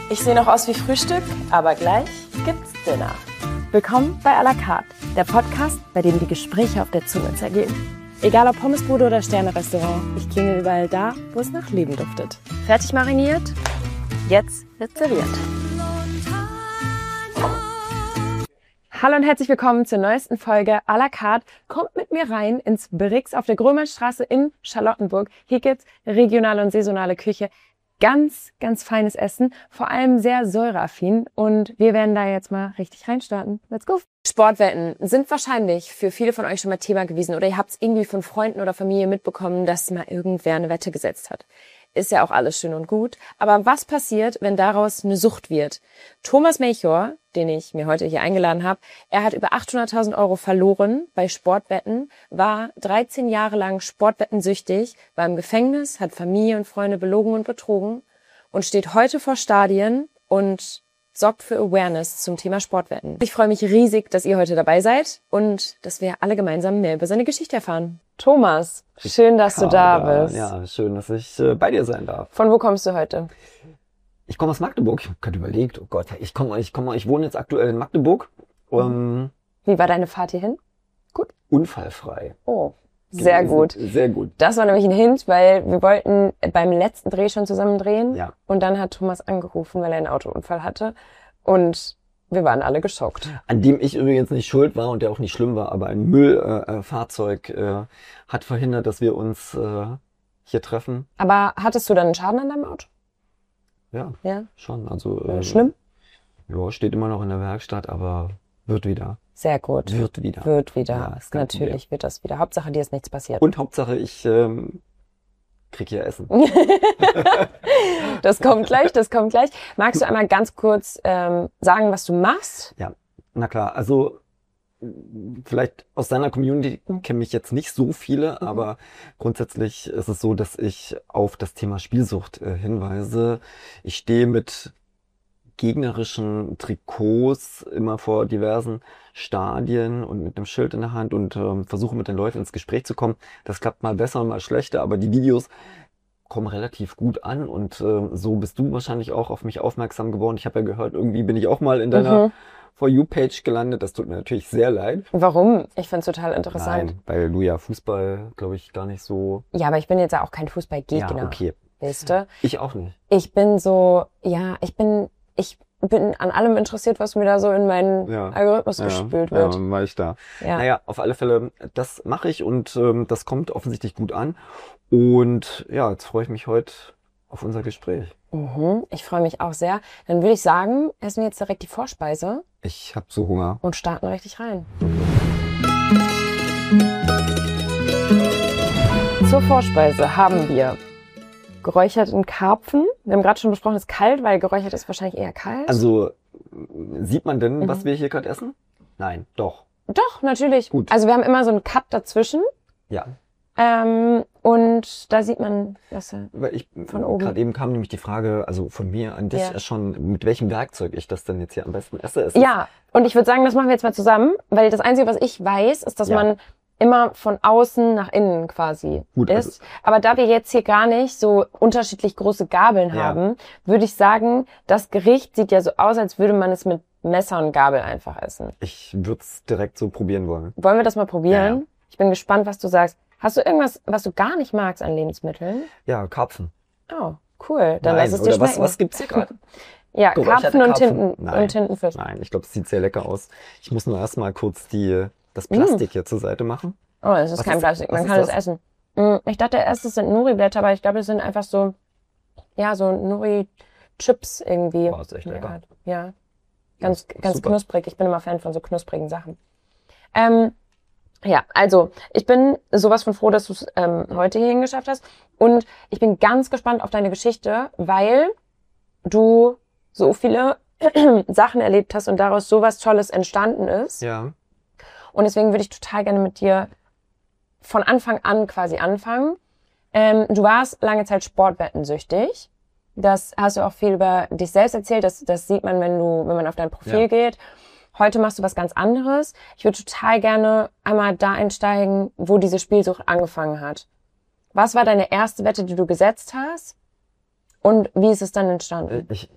Ich sehe noch aus wie Frühstück, aber gleich gibt's Dinner. Willkommen bei à la carte, der Podcast, bei dem die Gespräche auf der Zunge zergehen. Egal ob Pommesbude oder Sterne-Restaurant, ich klingel überall da, wo es nach Leben duftet. Fertig mariniert? Jetzt wird serviert. Hallo und herzlich willkommen zur neuesten Folge à la carte. Kommt mit mir rein ins Brix auf der Grömerstraße in Charlottenburg. Hier gibt's regionale und saisonale Küche. Ganz, ganz feines Essen, vor allem sehr säureaffin und wir werden da jetzt mal richtig reinstarten. Let's go! Sportwetten sind wahrscheinlich für viele von euch schon mal Thema gewesen oder ihr habt es irgendwie von Freunden oder Familie mitbekommen, dass mal irgendwer eine Wette gesetzt hat. Ist ja auch alles schön und gut, aber was passiert, wenn daraus eine Sucht wird? Thomas Melchior, den ich mir heute hier eingeladen habe, er hat über 800.000 € verloren bei Sportwetten, war 13 Jahre lang sportwettensüchtig, war im Gefängnis, hat Familie und Freunde belogen und betrogen und steht heute vor Stadien und sorgt für Awareness zum Thema Sportwetten. Ich freue mich riesig, dass ihr heute dabei seid und dass wir alle gemeinsam mehr über seine Geschichte erfahren. Thomas, schön, dass du da bist. Ja, schön, dass ich bei dir sein darf. Von wo kommst du heute? Ich komme aus Magdeburg. Ich habe gerade überlegt, oh Gott, ich wohne jetzt aktuell in Magdeburg. Wie war deine Fahrt hierhin? Gut. Unfallfrei. Oh, sehr gut. Sehr gut. Das war nämlich ein Hint, weil wir wollten beim letzten Dreh schon zusammen drehen. Ja. Und dann hat Thomas angerufen, weil er einen Autounfall hatte. Und wir waren alle geschockt. An dem ich übrigens nicht schuld war und der auch nicht schlimm war, aber ein Müllfahrzeug hat verhindert, dass wir uns hier treffen. Aber hattest du dann einen Schaden an deinem Auto? Ja. Schon. Also schlimm? Ja, steht immer noch in der Werkstatt, aber wird wieder. Sehr gut. Wird wieder. Ja, natürlich wird das wieder. Hauptsache, dir ist nichts passiert. Und Hauptsache, ich krieg hier Essen. Das kommt gleich. Magst du einmal ganz kurz sagen, was du machst? Ja, na klar. Also vielleicht aus deiner Community kennen mich jetzt nicht so viele, aber grundsätzlich ist es so, dass ich auf das Thema Spielsucht hinweise. Ich stehe mit gegnerischen Trikots immer vor diversen Stadien und mit einem Schild in der Hand und versuche mit den Leuten ins Gespräch zu kommen. Das klappt mal besser, mal schlechter, aber die Videos kommen relativ gut an und so bist du wahrscheinlich auch auf mich aufmerksam geworden. Ich habe ja gehört, irgendwie bin ich auch mal in deiner For You-Page gelandet. Das tut mir natürlich sehr leid. Warum? Ich finde es total interessant. Nein, weil du ja Fußball, glaube ich, gar nicht so... Ja, aber ich bin jetzt ja auch kein Fußballgegner. Ja, okay. Weißt du? Ich auch nicht. Ich bin so, ich bin an allem interessiert, was mir da so in meinen Algorithmus gespült wird. Ja, war ich da. Ja. Naja, auf alle Fälle, das mache ich und das kommt offensichtlich gut an. Und ja, jetzt freue ich mich heute auf unser Gespräch. Ich freue mich auch sehr. Dann würde ich sagen, essen wir jetzt direkt die Vorspeise. Ich habe so Hunger. Und starten richtig rein. Zur Vorspeise haben wir geräucherten Karpfen. Wir haben gerade schon besprochen, es ist kalt, weil geräuchert ist wahrscheinlich eher kalt. Also, sieht man denn, was wir hier gerade essen? Nein, doch. Doch, natürlich. Gut. Also wir haben immer so einen Cut dazwischen. Ja. Und da sieht man das Weil von oben. Gerade eben kam nämlich die Frage, also von mir an dich schon, mit welchem Werkzeug ich das denn jetzt hier am besten esse. Ja, und ich würde sagen, das machen wir jetzt mal zusammen, weil das Einzige, was ich weiß, ist, dass man immer von außen nach innen quasi Gut, ist. also, aber da wir jetzt hier gar nicht so unterschiedlich große Gabeln haben, würde ich sagen, das Gericht sieht ja so aus, als würde man es mit Messer und Gabel einfach essen. ich würde es direkt so probieren wollen. Wollen wir das mal probieren? Ja. Ich bin gespannt, was du sagst. Hast du irgendwas, was du gar nicht magst an Lebensmitteln? Ja, Karpfen. Oh, cool. Dann lass es dir oder schmecken. was gibt's hier gerade? Ja, Geräucherte Karpfen und Karpfen? Nein. Tintenfisch. Nein, ich glaube, es sieht sehr lecker aus. Ich muss nur erstmal kurz das Plastik hier zur Seite machen. Oh, das ist Was kein ist- Plastik, man was kann ist es essen. Ich dachte erst, es sind Nori-Blätter, aber ich glaube, es sind einfach so Nori-Chips irgendwie. Boah, ist echt lecker. Ja, ganz super. knusprig. Ich bin immer Fan von so knusprigen Sachen. Ja, also ich bin sowas von froh, dass du es heute hierhin geschafft hast. Und ich bin ganz gespannt auf deine Geschichte, weil du so viele Sachen erlebt hast und daraus sowas Tolles entstanden ist. Ja. Und deswegen würde ich total gerne mit dir von Anfang an quasi anfangen. Du warst lange Zeit sportwettensüchtig. Das hast du auch viel über dich selbst erzählt. Das sieht man, wenn man auf dein Profil geht. Heute machst du was ganz anderes. Ich würde total gerne einmal da einsteigen, wo diese Spielsucht angefangen hat. Was war deine erste Wette, die du gesetzt hast? Und wie ist es dann entstanden?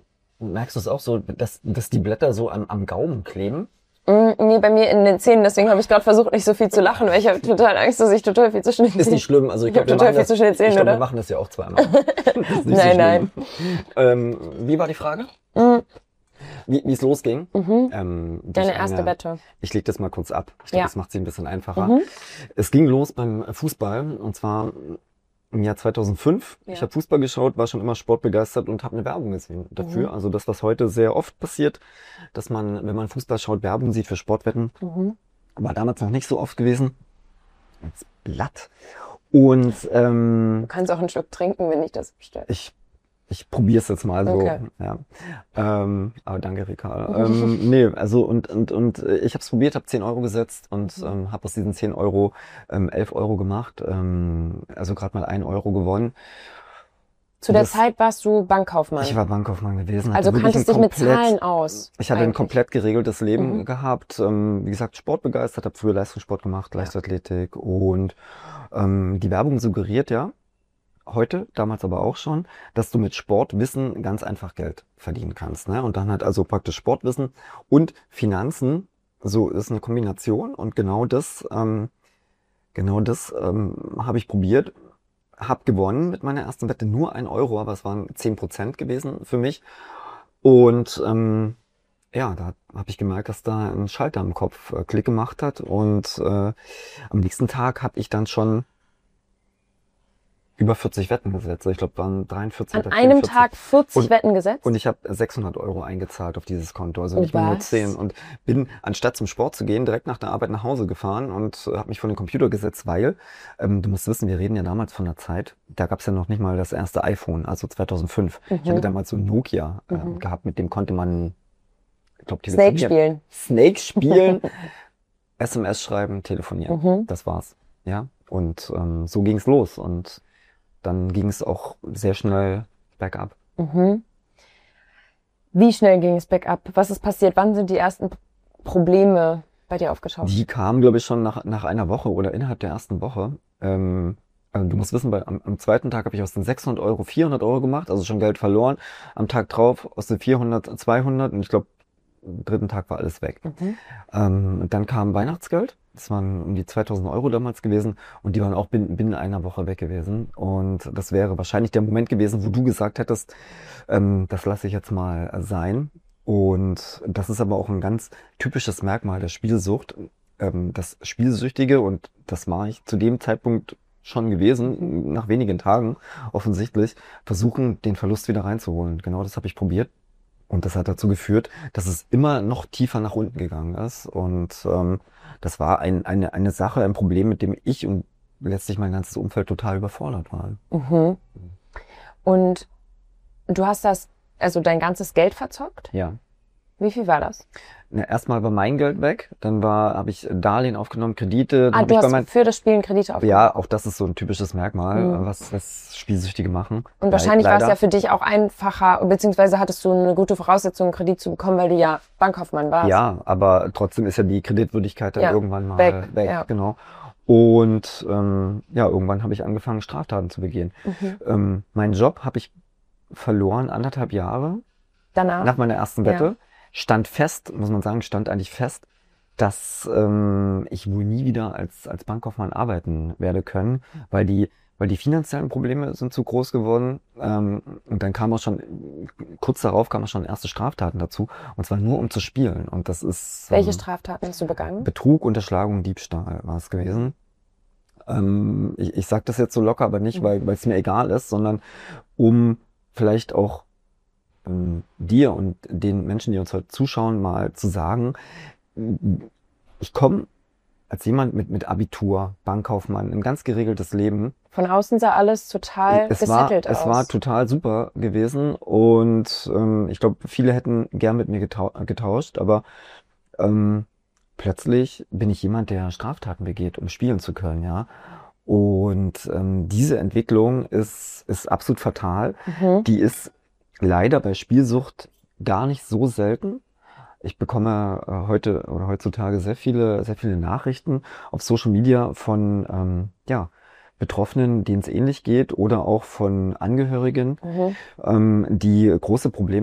Merkst du es auch so, dass die Blätter so am Gaumen kleben? Nee, bei mir in den Zähnen, deswegen habe ich gerade versucht, nicht so viel zu lachen, weil ich habe total Angst, dass ich total viel zwischen den Zähnen... Ist nicht schlimm, also ich habe glaube, total viel zwischen den Zähnen, oder? wir machen das ja auch zweimal. Das ist nicht Nein, so wie war die Frage? Wie es losging? Deine erste Wette. Ich lege das mal kurz ab. Ich glaube, Ja. das macht sie ein bisschen einfacher. Es ging los beim Fußball und zwar im Jahr 2005. Ja. Ich habe Fußball geschaut, war schon immer sportbegeistert und habe eine Werbung gesehen dafür. Also das, was heute sehr oft passiert, dass man, wenn man Fußball schaut, Werbung sieht für Sportwetten. War damals noch nicht so oft gewesen. Als Blatt. Und Du kannst auch einen Schluck trinken, wenn ich das bestelle. ich probiere es jetzt mal so. Okay. Ja. Aber danke, Rika. Nee, also und ich habe es probiert, habe 10 Euro gesetzt und habe aus diesen 10 Euro 11 Euro gemacht. Also gerade mal 1 Euro gewonnen. Zu der Zeit warst du Bankkaufmann. Ich war Bankkaufmann gewesen. Also kanntest dich mit Zahlen aus. Ich hatte ein komplett geregeltes Leben gehabt. Wie gesagt, sportbegeistert, habe früher Leistungssport gemacht, Leichtathletik und die Werbung suggeriert ja, heute, damals aber auch schon, dass du mit Sportwissen ganz einfach Geld verdienen kannst. Ne? Und dann halt also praktisch Sportwissen und Finanzen, so ist eine Kombination. Und genau das habe ich probiert, habe gewonnen mit meiner ersten Wette, nur 1 Euro, aber es waren 10% gewesen für mich. Und ja, da habe ich gemerkt, dass da ein Schalter im Kopf Klick gemacht hat. Und am nächsten Tag habe ich dann schon über 40 Wetten gesetzt. Ich glaube, waren 43 An oder einem 44. Tag 40 Wetten gesetzt? Und ich habe 600 Euro eingezahlt auf dieses Konto, also nicht mehr nur 10. Und bin, anstatt zum Sport zu gehen, direkt nach der Arbeit nach Hause gefahren und habe mich vor den Computer gesetzt, weil, du musst wissen, wir reden ja damals von der Zeit, da gab es ja noch nicht mal das erste iPhone, also 2005. Ich hatte damals so ein Nokia gehabt, mit dem konnte man, ich glaube, Snake spielen, SMS schreiben, telefonieren. Das war's. Ja. Und so ging's los. Und dann ging es auch sehr schnell bergab. Wie schnell ging es bergab? Was ist passiert? Wann sind die ersten Probleme bei dir aufgetaucht? Die kamen, glaube ich, schon nach einer Woche oder innerhalb der ersten Woche. Also du musst wissen, am zweiten Tag habe ich aus den 600 Euro 400 Euro gemacht, also schon Geld verloren. Am Tag drauf aus den 400 200 und ich glaube, am dritten Tag war alles weg. Dann kam Weihnachtsgeld. Das waren um die 2000 Euro damals gewesen und die waren auch binnen einer Woche weg gewesen. Und das wäre wahrscheinlich der Moment gewesen, wo du gesagt hättest, das lasse ich jetzt mal sein. Und das ist aber auch ein ganz typisches Merkmal der Spielsucht. Das Spielsüchtige, und das war ich zu dem Zeitpunkt schon gewesen, nach wenigen Tagen offensichtlich, versuchen, den Verlust wieder reinzuholen. Genau das habe ich probiert. Und das hat dazu geführt, dass es immer noch tiefer nach unten gegangen ist. Und das war eine Sache, ein Problem, mit dem ich und letztlich mein ganzes Umfeld total überfordert waren. Und du hast also dein ganzes Geld verzockt? Ja. Wie viel war das? Erstmal war mein Geld weg, dann habe ich Darlehen aufgenommen, Kredite. Dann du hast für das Spielen Kredite aufgenommen? Ja, auch das ist so ein typisches Merkmal, was Spielsüchtige machen. Und wahrscheinlich war es ja für dich auch einfacher, beziehungsweise hattest du eine gute Voraussetzung, einen Kredit zu bekommen, weil du ja Bankkaufmann warst. Ja, aber trotzdem ist ja die Kreditwürdigkeit dann irgendwann mal weg. Ja. Genau. Und irgendwann habe ich angefangen, Straftaten zu begehen. Meinen Job habe ich verloren, 1,5 Jahre. Danach? Nach meiner ersten Wette. Stand eigentlich fest, dass ich wohl nie wieder als Bankkaufmann arbeiten werde können, weil die finanziellen Probleme sind zu groß geworden. Und dann kurz darauf kamen schon erste Straftaten dazu, und zwar nur um zu spielen. Und das ist... Welche Straftaten hast du begangen? Betrug, Unterschlagung, Diebstahl war es gewesen. Ich sage das jetzt so locker, aber nicht, weil es mir egal ist, sondern um vielleicht auch dir und den Menschen, die uns heute zuschauen, mal zu sagen, ich komme als jemand mit Abitur, Bankkaufmann, ein ganz geregeltes Leben. Von außen sah alles total gesettelt aus. Es war total super gewesen und ich glaube, viele hätten gern mit mir getauscht, aber plötzlich bin ich jemand, der Straftaten begeht, um spielen zu können, ja. Und diese Entwicklung ist absolut fatal. Die ist leider bei Spielsucht gar nicht so selten. Ich bekomme heutzutage sehr viele Nachrichten auf Social Media von Betroffenen, denen es ähnlich geht, oder auch von Angehörigen, die große Probleme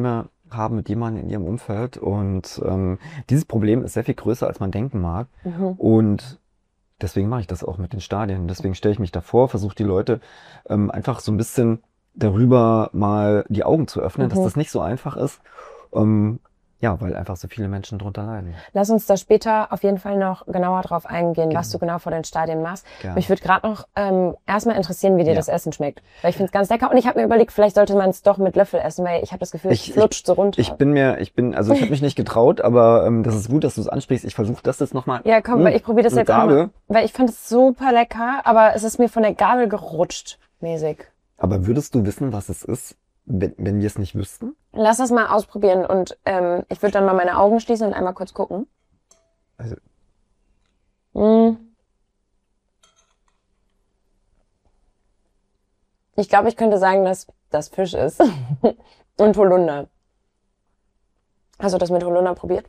haben mit jemandem in ihrem Umfeld. Und dieses Problem ist sehr viel größer, als man denken mag. Und deswegen mache ich das auch mit den Stadien. Deswegen stelle ich mich davor, versuche die Leute einfach so ein bisschen darüber mal die Augen zu öffnen, dass das nicht so einfach ist. Ja, weil einfach so viele Menschen drunter leiden. Lass uns da später auf jeden Fall noch genauer drauf eingehen, was du genau vor den Stadien machst. Gerne. Mich würde gerade noch erstmal interessieren, wie dir das Essen schmeckt. Weil ich finde es ganz lecker und ich habe mir überlegt, vielleicht sollte man es doch mit Löffel essen, weil ich habe das Gefühl, es flutscht so runter. Ich habe mich nicht getraut, aber das ist gut, dass du es ansprichst. Ich versuche das jetzt nochmal. Ja, komm, weil ich probiere das jetzt auch mal. Weil ich fand es super lecker, aber es ist mir von der Gabel gerutscht, mäßig. Aber würdest du wissen, was es ist, wenn wir es nicht wüssten? Lass das mal ausprobieren und ich würde dann mal meine Augen schließen und einmal kurz gucken. Also. Ich glaube, ich könnte sagen, dass das Fisch ist und Holunder. Hast du das mit Holunder probiert?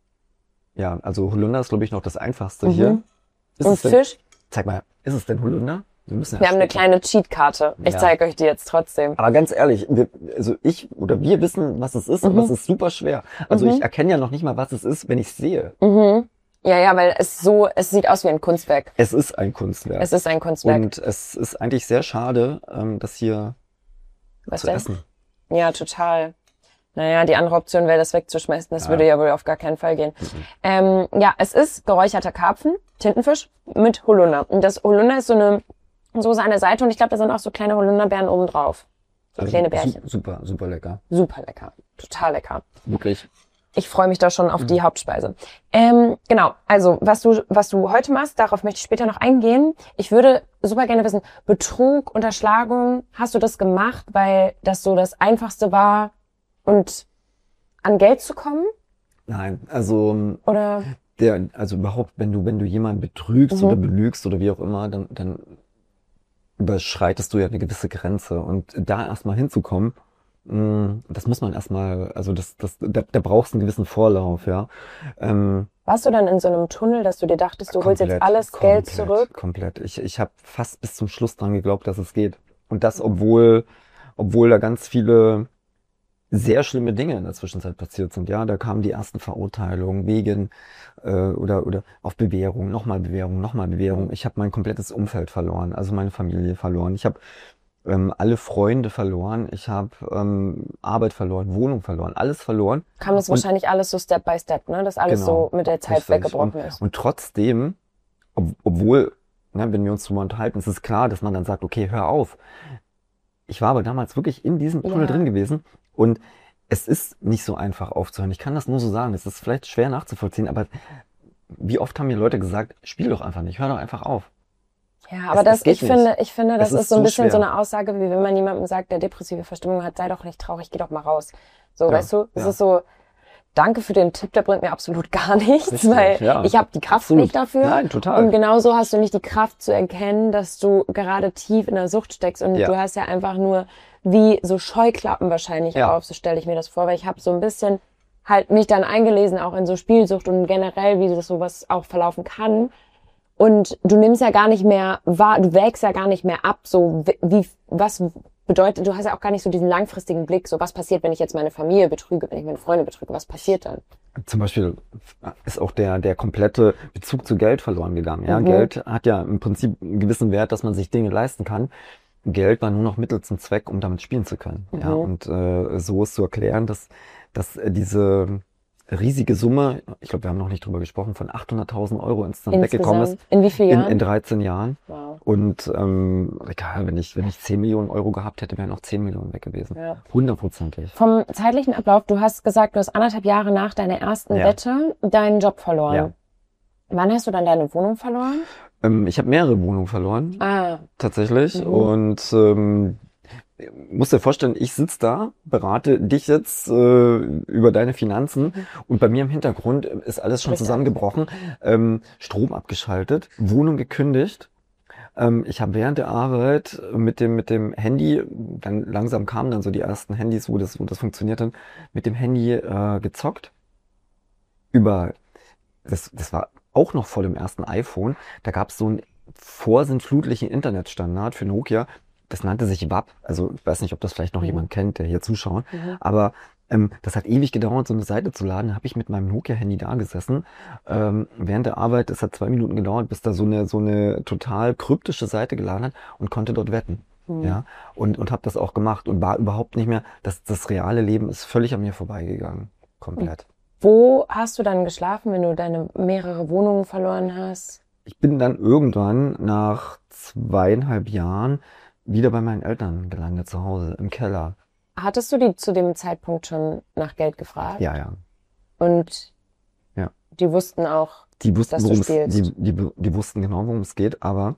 Ja, also Holunder ist, glaube ich, noch das Einfachste hier. Und Fisch? Zeig mal, ist es denn Holunder? Wir haben eine kleine Cheatkarte. Ich zeige euch die jetzt trotzdem. Aber ganz ehrlich, wir wissen, was es ist, aber es ist super schwer. Also ich erkenne ja noch nicht mal, was es ist, wenn ich es sehe. Ja, weil es sieht aus wie ein Kunstwerk. Es ist ein Kunstwerk. Es ist ein Kunstwerk. Und es ist eigentlich sehr schade, das hier zu essen. Ja, total. Naja, die andere Option wäre, das wegzuschmeißen. Das würde ja wohl auf gar keinen Fall gehen. Ja, es ist geräucherter Karpfen, Tintenfisch mit Holunder. Und das Holunder ist so eine Soße an der Seite und ich glaube, da sind auch so kleine Holunderbeeren oben drauf. So also kleine Bärchen. Super, super lecker. Super lecker. Total lecker. Wirklich. Ich freue mich da schon auf die Hauptspeise. Genau, also was du heute machst, darauf möchte ich später noch eingehen. Ich würde super gerne wissen, Betrug, Unterschlagung, hast du das gemacht, weil das so das Einfachste war und an Geld zu kommen? Nein, also oder überhaupt, wenn du jemanden betrügst oder belügst oder wie auch immer, dann überschreitest du ja eine gewisse Grenze. Und da erstmal hinzukommen, das muss man erstmal, also da brauchst du einen gewissen Vorlauf, ja. Warst du dann in so einem Tunnel, dass du dir dachtest, du holst jetzt alles Geld zurück? Komplett. Ich habe fast bis zum Schluss dran geglaubt, dass es geht. Und das, obwohl da ganz viele sehr schlimme Dinge in der Zwischenzeit passiert sind. Ja, da kamen die ersten Verurteilungen wegen oder auf Bewährung, nochmal Bewährung, nochmal Bewährung. Ich habe mein komplettes Umfeld verloren, also meine Familie verloren. Ich habe alle Freunde verloren. Ich habe Arbeit verloren, Wohnung verloren, alles verloren. Kam das wahrscheinlich alles so Step by Step, ne? Dass alles so mit der Zeit weggebrochen ist. Und trotzdem, obwohl, ne, wenn wir uns drüber unterhalten, ist es klar, dass man dann sagt, okay, hör auf. Ich war aber damals wirklich in diesem Tunnel drin gewesen und es ist nicht so einfach aufzuhören. Ich kann das nur so sagen. Es ist vielleicht schwer nachzuvollziehen, aber wie oft haben mir Leute gesagt, spiel doch einfach nicht, hör doch einfach auf. Ja, aber ich finde, das ist so ein bisschen so eine Aussage, wie wenn man jemandem sagt, der depressive Verstimmung hat, sei doch nicht traurig, geh doch mal raus. So, weißt du, es ist so, danke für den Tipp, der bringt mir absolut gar nichts, richtig, weil ich habe die Kraft nicht dafür. Nein, total. Und genauso hast du nicht die Kraft zu erkennen, dass du gerade tief in der Sucht steckst und du hast ja einfach nur wie so Scheuklappen wahrscheinlich auf, so stelle ich mir das vor, weil ich habe so ein bisschen halt mich dann eingelesen, auch in so Spielsucht und generell, wie das sowas auch verlaufen kann. Und du nimmst ja gar nicht mehr wahr, du wägst ja gar nicht mehr ab, so was bedeutet, du hast ja auch gar nicht so diesen langfristigen Blick, so was passiert, wenn ich jetzt meine Familie betrüge, wenn ich meine Freunde betrüge, was passiert dann? Zum Beispiel ist auch der komplette Bezug zu Geld verloren gegangen. Ja, Geld hat ja im Prinzip einen gewissen Wert, dass man sich Dinge leisten kann. Geld war nur noch Mittel zum Zweck, um damit spielen zu können. Ja, und so ist zu erklären, dass diese riesige Summe, ich glaube, wir haben noch nicht drüber gesprochen, von 800.000 Euro insgesamt weggekommen ist. In wie vielen Jahren? In 13 Jahren. Wow. Und egal, wenn ich 10 Millionen Euro gehabt hätte, wären noch 10 Millionen weg gewesen. Ja. 100%. Vom zeitlichen Ablauf, du hast gesagt, du hast 1,5 Jahre nach deiner ersten Wette deinen Job verloren. Ja. Wann hast du dann deine Wohnung verloren? Ich habe mehrere Wohnungen verloren. Tatsächlich. Und musst dir vorstellen, ich sitze da, berate dich jetzt über deine Finanzen und bei mir im Hintergrund ist alles schon zusammengebrochen, Strom abgeschaltet, Wohnung gekündigt. Ich habe während der Arbeit mit dem Handy, dann langsam kamen dann so die ersten Handys, wo das funktioniert hat, mit dem Handy gezockt. Das war auch noch vor dem ersten iPhone, da gab es so einen vorsintflutlichen Internetstandard für Nokia. Das nannte sich WAP, also ich weiß nicht, ob das vielleicht noch jemand kennt, der hier zuschaut, aber Das hat ewig gedauert, so eine Seite zu laden. Da habe ich mit meinem Nokia-Handy da gesessen. Während der Arbeit, es hat 2 Minuten gedauert, bis da so eine total kryptische Seite geladen hat und konnte dort wetten. Ja, und habe das auch gemacht und war überhaupt nicht mehr, das reale Leben ist völlig an mir vorbeigegangen. Komplett. Wo hast du dann geschlafen, wenn du deine mehrere Wohnungen verloren hast? Ich bin dann irgendwann nach 2,5 Jahren wieder bei meinen Eltern gelandet, zu Hause, im Keller. Hattest du die zu dem Zeitpunkt schon nach Geld gefragt? Ja. Und Ja. die wussten auch, Die wussten, dass du worum es, spielst? die wussten genau, worum es geht, aber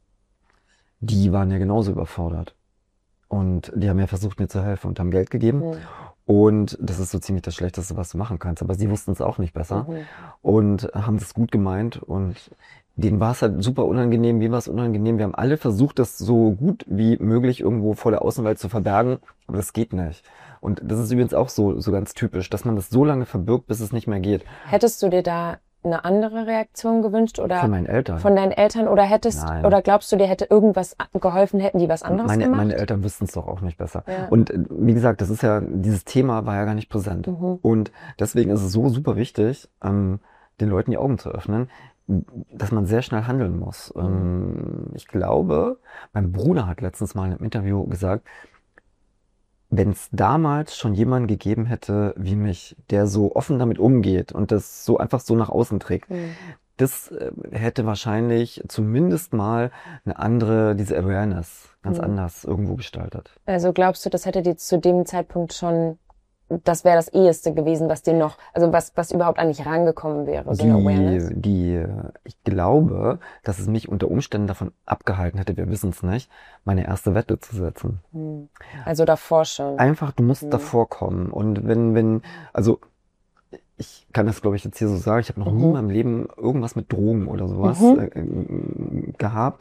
die waren ja genauso überfordert. Und die haben ja versucht, mir zu helfen und haben Geld gegeben. Und das ist so ziemlich das Schlechteste, was du machen kannst. Aber sie wussten es auch nicht besser und haben das gut gemeint. Und denen war es halt super unangenehm. Mir war es unangenehm. Wir haben alle versucht, das so gut wie möglich irgendwo vor der Außenwelt zu verbergen. Aber das geht nicht. Und das ist übrigens auch so ganz typisch, dass man das so lange verbirgt, bis es nicht mehr geht. Hättest du dir da eine andere Reaktion gewünscht oder Von meinen Eltern. von deinen Eltern oder Nein. oder glaubst du, dir hätte irgendwas geholfen, hätten die was anderes gemacht? Meine Eltern wüssten es doch auch nicht besser. Ja. Und wie gesagt, dieses Thema war ja gar nicht präsent. Und deswegen ist es so super wichtig, den Leuten die Augen zu öffnen, dass man sehr schnell handeln muss. Ich glaube, mein Bruder hat letztens mal in einem Interview gesagt, wenn es damals schon jemanden gegeben hätte wie mich, der so offen damit umgeht und das so einfach so nach außen trägt, das hätte wahrscheinlich zumindest mal diese Awareness ganz anders irgendwo gestaltet. Also glaubst du, das hätte dir zu dem Zeitpunkt schon, das wäre das Eheste gewesen, was dir noch, also was überhaupt an dich rangekommen wäre, so eine Awareness? Ich glaube, dass es mich unter Umständen davon abgehalten hätte, wir wissen es nicht, meine erste Wette zu setzen. Also davor schon. Einfach, du musst davor kommen. Und also ich kann das, glaube ich, jetzt hier so sagen, ich habe noch nie in meinem Leben irgendwas mit Drogen oder sowas gehabt.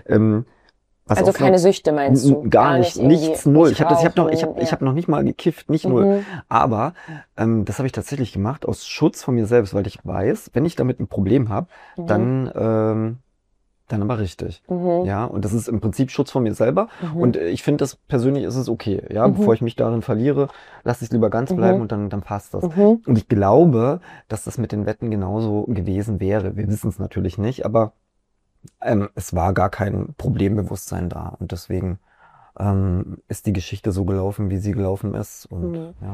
Also keine Süchte meinst du? Gar nicht, nichts, null. Ich habe noch nicht mal gekifft, nicht null. Aber das habe ich tatsächlich gemacht aus Schutz von mir selbst, weil ich weiß, wenn ich damit ein Problem habe, dann aber richtig. Ja, und das ist im Prinzip Schutz von mir selber. Und ich finde, das persönlich ist es okay. Ja, bevor ich mich darin verliere, lasse ich es lieber ganz bleiben und dann passt das. Und ich glaube, dass das mit den Wetten genauso gewesen wäre. Wir wissen es natürlich nicht, aber es war gar kein Problembewusstsein da. Und deswegen ist die Geschichte so gelaufen, wie sie gelaufen ist. Und ja.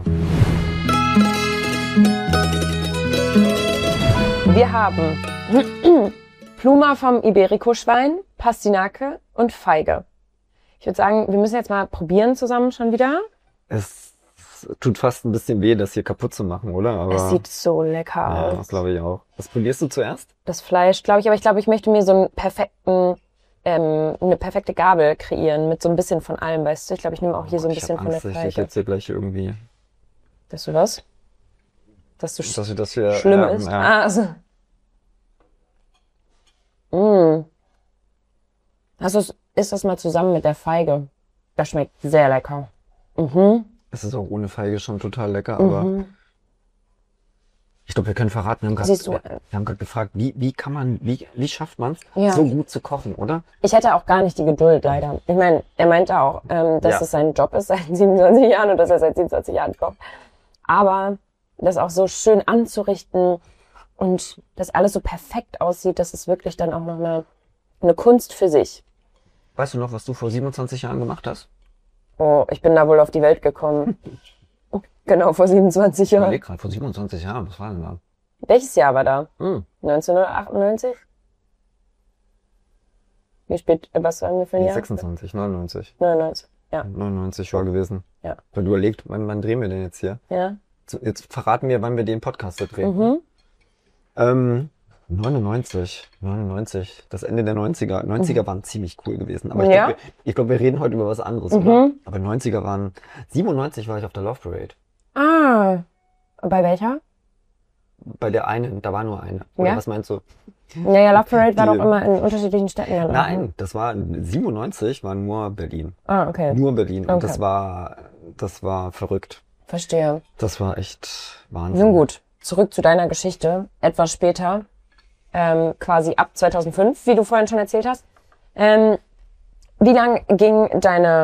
Wir haben Pluma vom Iberico-Schwein, Pastinake und Feige. Ich würde sagen, wir müssen jetzt mal probieren zusammen schon wieder. Es tut fast ein bisschen weh, das hier kaputt zu machen, oder? Aber Es sieht so lecker ja, aus. das glaube ich auch. Was probierst du zuerst? Das Fleisch, glaube ich, aber ich möchte mir so eine perfekte Gabel kreieren mit so ein bisschen von allem, weißt du? Ich glaube, ich nehme auch hier so ein bisschen von der dass ich Feige. jetzt hier gleich irgendwie... Dass du was? Dass du Dass wir das hier... schlimm ist? Ja. Ah, also. Isst das mal zusammen mit der Feige. Das schmeckt sehr lecker. Es ist auch ohne Feige schon total lecker, aber ich glaube, wir können verraten, wir haben gerade gefragt, wie schafft man es, so gut zu kochen, oder? Ich hätte auch gar nicht die Geduld, leider. Ich meine, er meinte auch, dass es sein Job ist seit 27 Jahren und dass er seit 27 Jahren kocht. Aber das auch so schön anzurichten und dass alles so perfekt aussieht, das ist wirklich dann auch nochmal eine Kunst für sich. Weißt du noch, was du vor 27 Jahren gemacht hast? Oh, ich bin da wohl auf die Welt gekommen. Genau, vor 27 Ich Jahren. überleg gerade, vor 27 Jahren, was war denn da? Welches Jahr war da? 1998? Wie spät, was war ungefähr ein Jahr? 26, 99. 99, ja. 99 war gewesen. Ja. Wenn du überlegt, wann drehen wir denn jetzt hier? Ja. Jetzt verraten wir, wann wir den Podcast hier drehen. 99, das Ende der 90er. 90er waren ziemlich cool gewesen. Aber ich glaube, wir reden heute über was anderes, oder? Aber 90er waren, 97 war ich auf der Love Parade. Ah, bei welcher? Bei der einen, da war nur eine. Oder was meinst du? Ja, Love Parade war doch immer in unterschiedlichen Städten. Nein, 97 war nur Berlin. Ah, okay. Nur Berlin. Und Okay. das war verrückt. Verstehe. Das war echt Wahnsinn. Nun gut, zurück zu deiner Geschichte. Etwas später, quasi ab 2005, wie du vorhin schon erzählt hast. Wie lang ging deine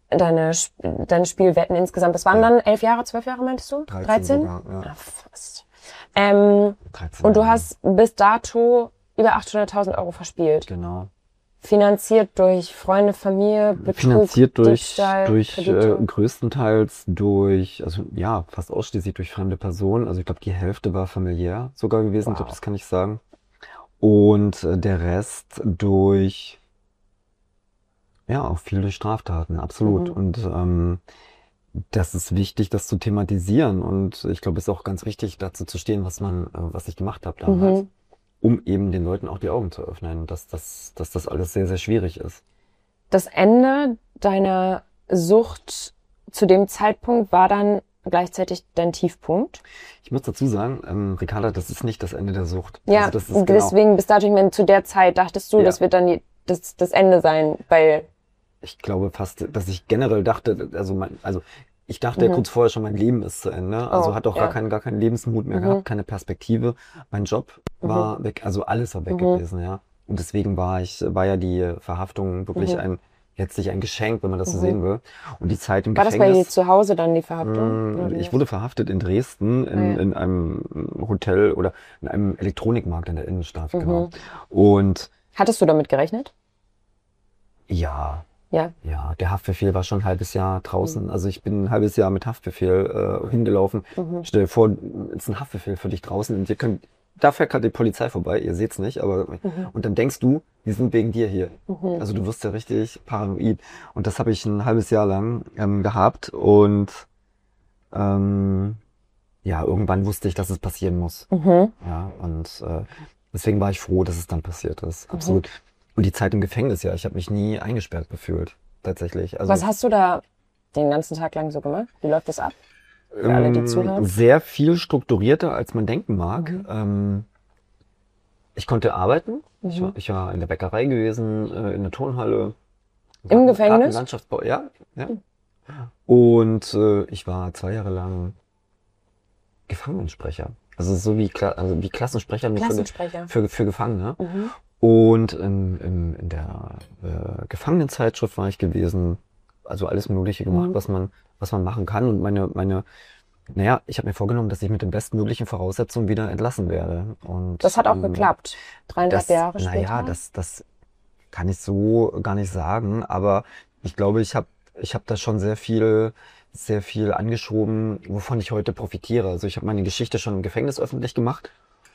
deine Spielwetten insgesamt, das waren dann 11 Jahre, 12 Jahre, meintest du? 13 sogar, ja. Ah, fast. 13 Und du Jahre. hast bis dato über 800.000 Euro verspielt. Genau. Finanziert durch Freunde, Familie, Betrug, Finanziert Diebstahl, durch Kredite. größtenteils durch, also ja, fast ausschließlich durch fremde Personen. Also ich glaube, die Hälfte war familiär sogar gewesen, ich glaube, Wow. das kann ich sagen. Und der Rest durch, ja, auch viel durch Straftaten, absolut. Mhm. Und das ist wichtig, das zu thematisieren. Und ich glaube, es ist auch ganz wichtig, dazu zu stehen, was ich gemacht habe damals, um eben den Leuten auch die Augen zu öffnen, dass das alles sehr, sehr schwierig ist. Das Ende deiner Sucht zu dem Zeitpunkt war dann gleichzeitig dein Tiefpunkt. Ich muss dazu sagen, Ricarda, das ist nicht das Ende der Sucht. Ja, Also das ist deswegen bis dato, ich meine, zu der Zeit dachtest du, Ja. das wird dann das Ende sein, weil Ich glaube fast, dass ich generell dachte, ich dachte kurz vorher schon, mein Leben ist zu Ende. Also Oh, hatte auch ja. gar keinen Lebensmut mehr gehabt, keine Perspektive. Mein Job war weg, also alles war weg gewesen, ja. Und deswegen war ja die Verhaftung wirklich letztlich ein Geschenk, wenn man das so sehen will. Und die Zeit im war das bei dir Gefängnis. zu Hause dann die Verhaftung? Oder wie Ich das? wurde verhaftet in Dresden ja. in einem Hotel oder in einem Elektronikmarkt in der Innenstadt, genau. Und Hattest du damit gerechnet? ja, Ja. ja, der Haftbefehl war schon ein halbes Jahr draußen. Also ich bin ein halbes Jahr mit Haftbefehl hingelaufen. Stell dir vor, es ist ein Haftbefehl für dich draußen und da fährt gerade die Polizei vorbei, ihr seht's nicht, aber und dann denkst du, die sind wegen dir hier. Also du wirst ja richtig paranoid. Und das habe ich ein halbes Jahr lang gehabt und ja, irgendwann wusste ich, dass es passieren muss. Ja, und deswegen war ich froh, dass es dann passiert ist. Absolut. Und die Zeit im Gefängnis, ja, ich habe mich nie eingesperrt gefühlt, tatsächlich. Also Was hast du da den ganzen Tag lang so gemacht? Wie läuft das ab? Für alle, die zuhören. sehr viel strukturierter, als man denken mag. Ich konnte arbeiten. Ich war in der Bäckerei gewesen, in der Turnhalle. Im Gefängnis? Gartenlandschaftsbau, ja. Und ich war 2 Jahre lang Gefangenensprecher. Also so wie Klassensprecher, nur Klassensprecher. für Gefangene. Und in der Gefangenenzeitschrift war ich gewesen. Also alles Mögliche gemacht, was man machen kann. Und ich habe mir vorgenommen, dass ich mit den bestmöglichen Voraussetzungen wieder entlassen werde. Und Das hat auch geklappt. 3,5 Jahre später. Naja, das kann ich so gar nicht sagen, aber ich glaube, ich hab da schon sehr viel angeschoben, wovon ich heute profitiere. Also ich habe meine Geschichte schon im Gefängnis öffentlich gemacht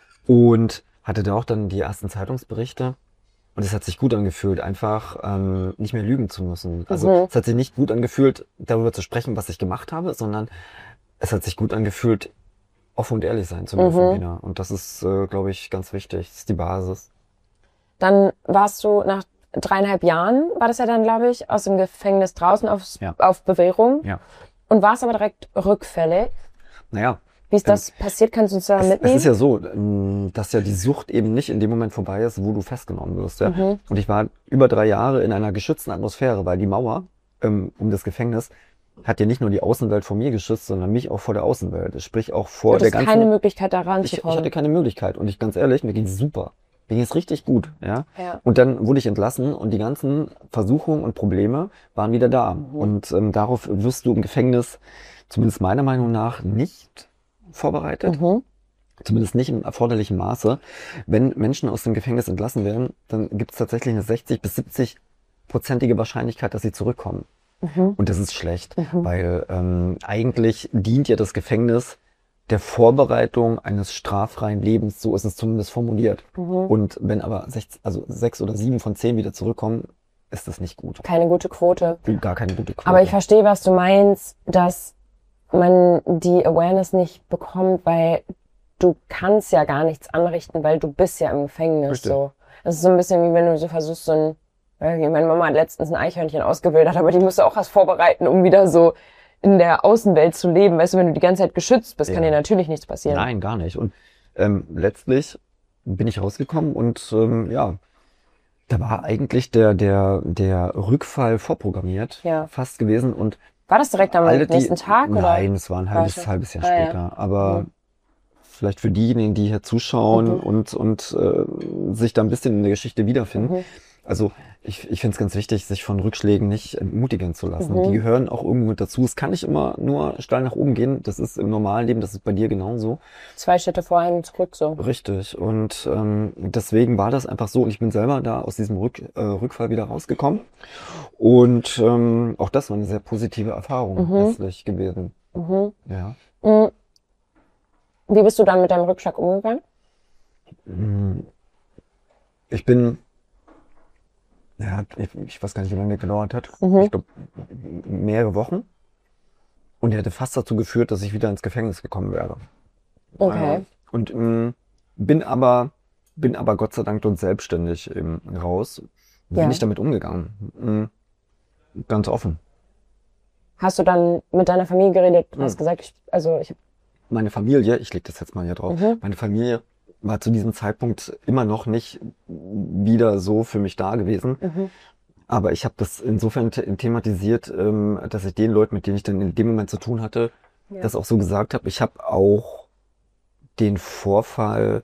und hatte da auch dann die ersten Zeitungsberichte. Und es hat sich gut angefühlt, einfach nicht mehr lügen zu müssen. Also es hat sich nicht gut angefühlt, darüber zu sprechen, was ich gemacht habe, sondern es hat sich gut angefühlt, offen und ehrlich sein zu dürfen wieder. Und das ist, glaube ich, ganz wichtig. Das ist die Basis. Dann warst du nach 3,5 Jahren, war das ja dann, glaube ich, aus dem Gefängnis draußen auf Bewährung. Ja. Und warst aber direkt rückfällig. Naja. Wie ist das passiert? Kannst du uns da mitnehmen? Es ist ja so, dass ja die Sucht eben nicht in dem Moment vorbei ist, wo du festgenommen wirst. Ja? Und ich war über 3 Jahre in einer geschützten Atmosphäre, weil die Mauer um das Gefängnis hat ja nicht nur die Außenwelt vor mir geschützt, sondern mich auch vor der Außenwelt. Sprich auch vor der ganzen... keine Möglichkeit, da Ich ranzukommen. hatte keine Möglichkeit. Und ganz ehrlich, mir ging es super. Mir ging es richtig gut. Ja? Ja. Und dann wurde ich entlassen und die ganzen Versuchungen und Probleme waren wieder da. Und darauf wirst du im Gefängnis, zumindest meiner Meinung nach, nicht vorbereitet. Zumindest nicht im erforderlichen Maße. Wenn Menschen aus dem Gefängnis entlassen werden, dann gibt es tatsächlich eine 60 bis 70-prozentige Wahrscheinlichkeit, dass sie zurückkommen. Und das ist schlecht, weil eigentlich dient ja das Gefängnis der Vorbereitung eines straffreien Lebens, so ist es zumindest formuliert. Und wenn aber 6 oder 7 von 10 wieder zurückkommen, ist das nicht gut. Keine gute Quote. Gar keine gute Quote. Aber ich verstehe, was du meinst, dass man die Awareness nicht bekommt, weil du kannst ja gar nichts anrichten, weil du bist ja im Gefängnis. Richtig. So. Das ist so ein bisschen wie wenn du so versuchst, meine Mama hat letztens ein Eichhörnchen ausgewildert, aber die musst du auch erst vorbereiten, um wieder so in der Außenwelt zu leben. Weißt du, wenn du die ganze Zeit geschützt bist, kann dir natürlich nichts passieren. Nein, gar nicht. Und letztlich bin ich rausgekommen und da war eigentlich der Rückfall vorprogrammiert, fast gewesen. Und war das direkt am nächsten Tag? Nein, oder? es war ein halbes Jahr später. Ja. Aber vielleicht für diejenigen, die hier zuschauen und sich da ein bisschen in der Geschichte wiederfinden. Also ich finde es ganz wichtig, sich von Rückschlägen nicht entmutigen zu lassen. Die gehören auch irgendwo mit dazu. Es kann nicht immer nur steil nach oben gehen. Das ist im normalen Leben, das ist bei dir genauso. 2 Schritte vorher und zurück so. Richtig. Und deswegen war das einfach so. Und ich bin selber da aus diesem Rückfall wieder rausgekommen. Und auch das war eine sehr positive Erfahrung letztlich gewesen. Ja. Wie bist du dann mit deinem Rückschlag umgegangen? Ich bin, ja, ich weiß gar nicht, wie lange der gedauert hat. Ich glaube, mehrere Wochen. Und der hätte fast dazu geführt, dass ich wieder ins Gefängnis gekommen wäre. Okay. Und bin aber Gott sei Dank dort selbstständig raus. Wie bin ich damit umgegangen? Ganz offen. Hast du dann mit deiner Familie geredet? Du hast gesagt, Meine Familie, ich lege das jetzt mal hier drauf, meine Familie war zu diesem Zeitpunkt immer noch nicht wieder so für mich da gewesen. Aber ich habe das insofern thematisiert, dass ich den Leuten, mit denen ich dann in dem Moment zu tun hatte, das auch so gesagt habe. Ich habe auch den Vorfall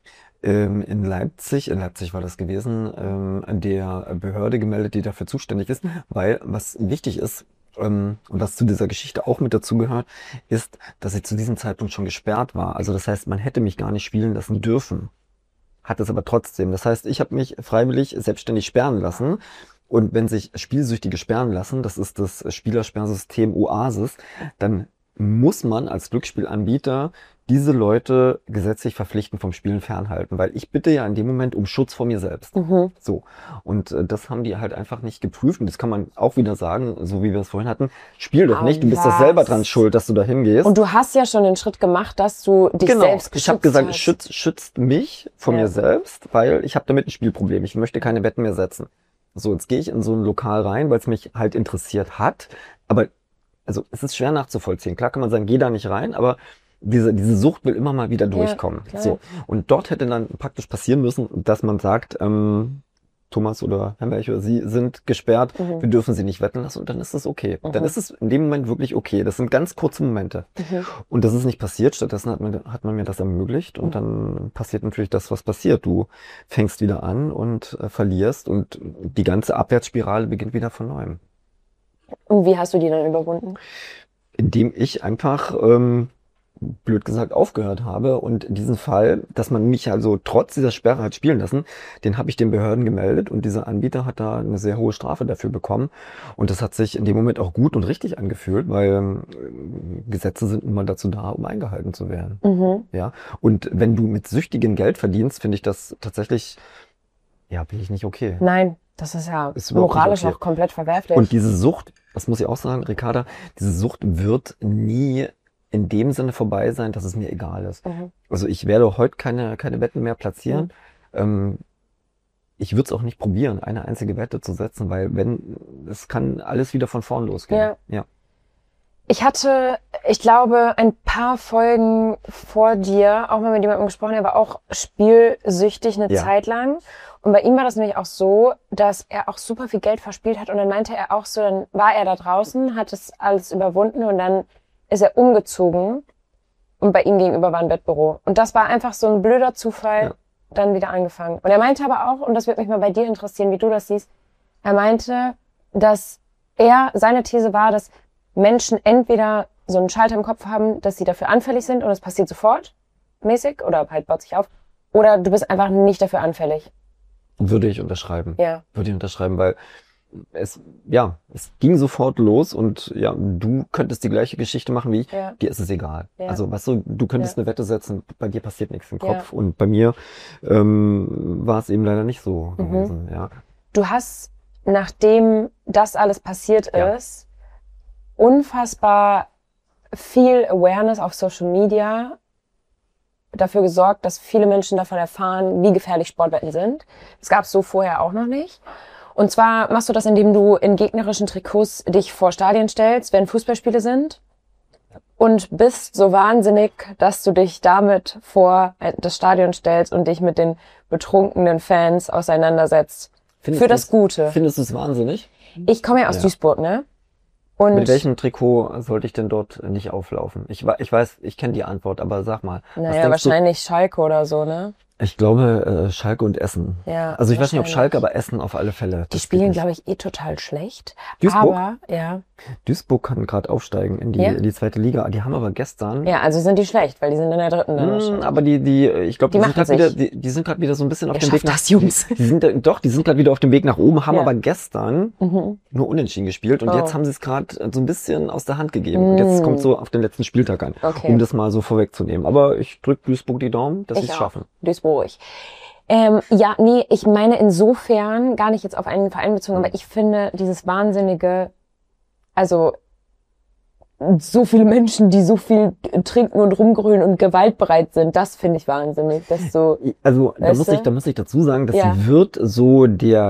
in Leipzig war das gewesen, an der Behörde gemeldet, die dafür zuständig ist, weil was wichtig ist, und was zu dieser Geschichte auch mit dazu gehört, ist, dass ich zu diesem Zeitpunkt schon gesperrt war. Also das heißt, man hätte mich gar nicht spielen lassen dürfen, hat es aber trotzdem. Das heißt, ich habe mich freiwillig selbstständig sperren lassen. Und wenn sich Spielsüchtige sperren lassen, das ist das Spielersperrsystem Oasis, dann muss man als Glücksspielanbieter diese Leute gesetzlich verpflichten, vom Spielen fernhalten, weil ich bitte ja in dem Moment um Schutz vor mir selbst. So. Und das haben die halt einfach nicht geprüft. Und das kann man auch wieder sagen, so wie wir es vorhin hatten, spiel doch nicht, du bist doch selber dran schuld, dass du da hingehst. Und du hast ja schon den Schritt gemacht, dass du dich selbst geschützt hast. Ich habe gesagt, schützt mich vor mir selbst, weil ich habe damit ein Spielproblem. Ich möchte keine Wetten mehr setzen. So, jetzt gehe ich in so ein Lokal rein, weil es mich halt interessiert hat. Aber also es ist schwer nachzuvollziehen. Klar kann man sagen, geh da nicht rein, aber diese Sucht will immer mal wieder durchkommen. So. Und dort hätte dann praktisch passieren müssen, dass man sagt, Thomas oder Hemmerich oder Sie sind gesperrt, wir dürfen Sie nicht wetten lassen, und dann ist es okay. Dann ist es in dem Moment wirklich okay. Das sind ganz kurze Momente. Und das ist nicht passiert, stattdessen hat man mir das ermöglicht, und dann passiert natürlich das, was passiert. Du fängst wieder an und verlierst, und die ganze Abwärtsspirale beginnt wieder von neuem. Und wie hast du die dann überwunden? Indem ich einfach blöd gesagt aufgehört habe, und diesen Fall, dass man mich also trotz dieser Sperre hat spielen lassen, den habe ich den Behörden gemeldet, und dieser Anbieter hat da eine sehr hohe Strafe dafür bekommen, und das hat sich in dem Moment auch gut und richtig angefühlt, weil Gesetze sind nun mal dazu da, um eingehalten zu werden. Ja, und wenn du mit Süchtigen Geld verdienst, finde ich das tatsächlich, bin ich nicht okay. Nein, das ist moralisch auch komplett verwerflich. Und diese Sucht, das muss ich auch sagen, Ricarda, diese Sucht wird nie in dem Sinne vorbei sein, dass es mir egal ist. Also ich werde heute keine Wetten mehr platzieren. Ich würde es auch nicht probieren, eine einzige Wette zu setzen, weil es kann alles wieder von vorn losgehen. Ja. Ich hatte, ich glaube, ein paar Folgen vor dir auch mal mit jemandem gesprochen, der war auch spielsüchtig eine Zeit lang. Und bei ihm war das nämlich auch so, dass er auch super viel Geld verspielt hat. Und dann meinte er auch so, dann war er da draußen, hat es alles überwunden, und dann ist er umgezogen, und bei ihm gegenüber war ein Bettbüro. Und das war einfach so ein blöder Zufall, dann wieder angefangen. Und er meinte aber auch, und das würde mich mal bei dir interessieren, wie du das siehst, er meinte, dass seine These war, dass Menschen entweder so einen Schalter im Kopf haben, dass sie dafür anfällig sind und es passiert sofort, mäßig, oder halt baut sich auf, oder du bist einfach nicht dafür anfällig. Würde ich unterschreiben. Ja. Würde ich unterschreiben, weil es ging sofort los, und du könntest die gleiche Geschichte machen wie ich, dir ist es egal. Also weißt du könntest eine Wette setzen, bei dir passiert nichts im Kopf, und bei mir war es eben leider nicht so gewesen. Ja. Du hast, nachdem das alles passiert ist, unfassbar viel Awareness auf Social Media dafür gesorgt, dass viele Menschen davon erfahren, wie gefährlich Sportwetten sind. Das gab es so vorher auch noch nicht. Und zwar machst du das, indem du in gegnerischen Trikots dich vor Stadien stellst, wenn Fußballspiele sind, und bist so wahnsinnig, dass du dich damit vor das Stadion stellst und dich mit den betrunkenen Fans auseinandersetzt. Für das Gute. Findest du es wahnsinnig? Ich komme ja aus Duisburg, ne? Und mit welchem Trikot sollte ich denn dort nicht auflaufen? Ich weiß, ich kenne die Antwort, aber sag mal. Naja, wahrscheinlich Schalke oder so, ne? Ich glaube, Schalke und Essen. Ja, Also ich weiß nicht, ob wahrscheinlich. Schalke, aber Essen auf alle Fälle. Die Das spielen, geht nicht. glaube ich, total schlecht. Duisburg? Aber, ja. Duisburg kann gerade aufsteigen in Ja? die zweite Liga. Die haben aber gestern. Ja, also sind die schlecht, weil die sind in der dritten dann wahrscheinlich. Aber ich glaube, Die die sind machen gerade wieder, sich. die sind gerade wieder so ein bisschen auf Ihr dem Weg schafft nach. das, Jungs. Die sind gerade wieder auf dem Weg nach oben, haben Ja. aber gestern nur unentschieden gespielt und Oh. jetzt haben sie es gerade so ein bisschen aus der Hand gegeben. Und jetzt kommt so auf den letzten Spieltag an, Okay. um das mal so vorwegzunehmen. Aber ich drücke Duisburg die Daumen, dass sie es auch. schaffen. Duisburg. Ja, nee, ich meine insofern, gar nicht jetzt auf einen Verein bezogen, aber ich finde dieses wahnsinnige, also so viele Menschen, die so viel trinken und rumgrölen und gewaltbereit sind, das finde ich wahnsinnig. Das so, Also Weißt du? da muss ich dazu sagen, dass Ja. die wird so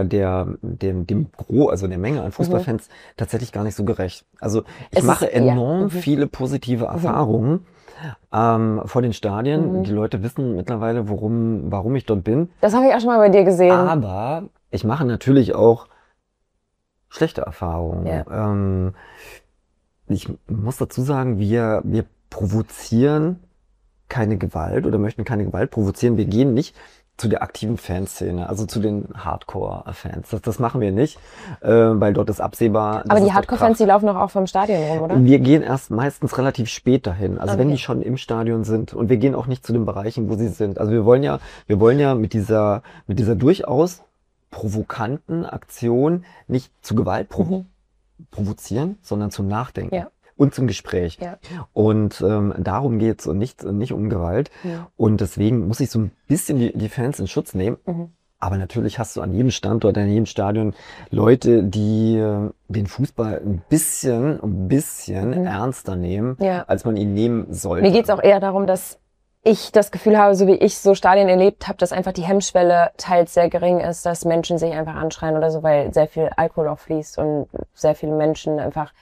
dem Gros, also der Menge an Fußballfans tatsächlich gar nicht so gerecht. Also ich Es mache ist- ja. enorm viele positive Erfahrungen vor den Stadien. Die Leute wissen mittlerweile, warum ich dort bin. das habe ich auch schon mal bei dir gesehen. Aber ich mache natürlich auch schlechte Erfahrungen. Ja. Ich muss dazu sagen, wir provozieren keine Gewalt oder möchten keine Gewalt provozieren. Wir gehen nicht zu der aktiven Fanszene, also zu den Hardcore-Fans. Das machen wir nicht, weil dort ist absehbar. dass Aber es die dort Hardcore-Fans, die kracht. laufen doch auch vom Stadion rum, oder? Wir gehen erst meistens relativ spät dahin, also wenn Okay. die schon im Stadion sind, und wir gehen auch nicht zu den Bereichen, wo sie sind. Also wir wollen ja mit dieser durchaus provokanten Aktion nicht zu Gewalt provozieren, sondern zum Nachdenken. Ja. Und zum Gespräch. Ja. Und darum geht's und nicht um Gewalt. Ja. Und deswegen muss ich so ein bisschen die Fans in Schutz nehmen. Aber natürlich hast du an jedem Standort, an jedem Stadion Leute, die den Fußball ein bisschen ernster nehmen, Ja. als man ihn nehmen sollte. Mir geht's auch eher darum, dass ich das Gefühl habe, so wie ich so Stadien erlebt habe, dass einfach die Hemmschwelle teils sehr gering ist, dass Menschen sich einfach anschreien oder so, weil sehr viel Alkohol auch fließt und sehr viele Menschen einfach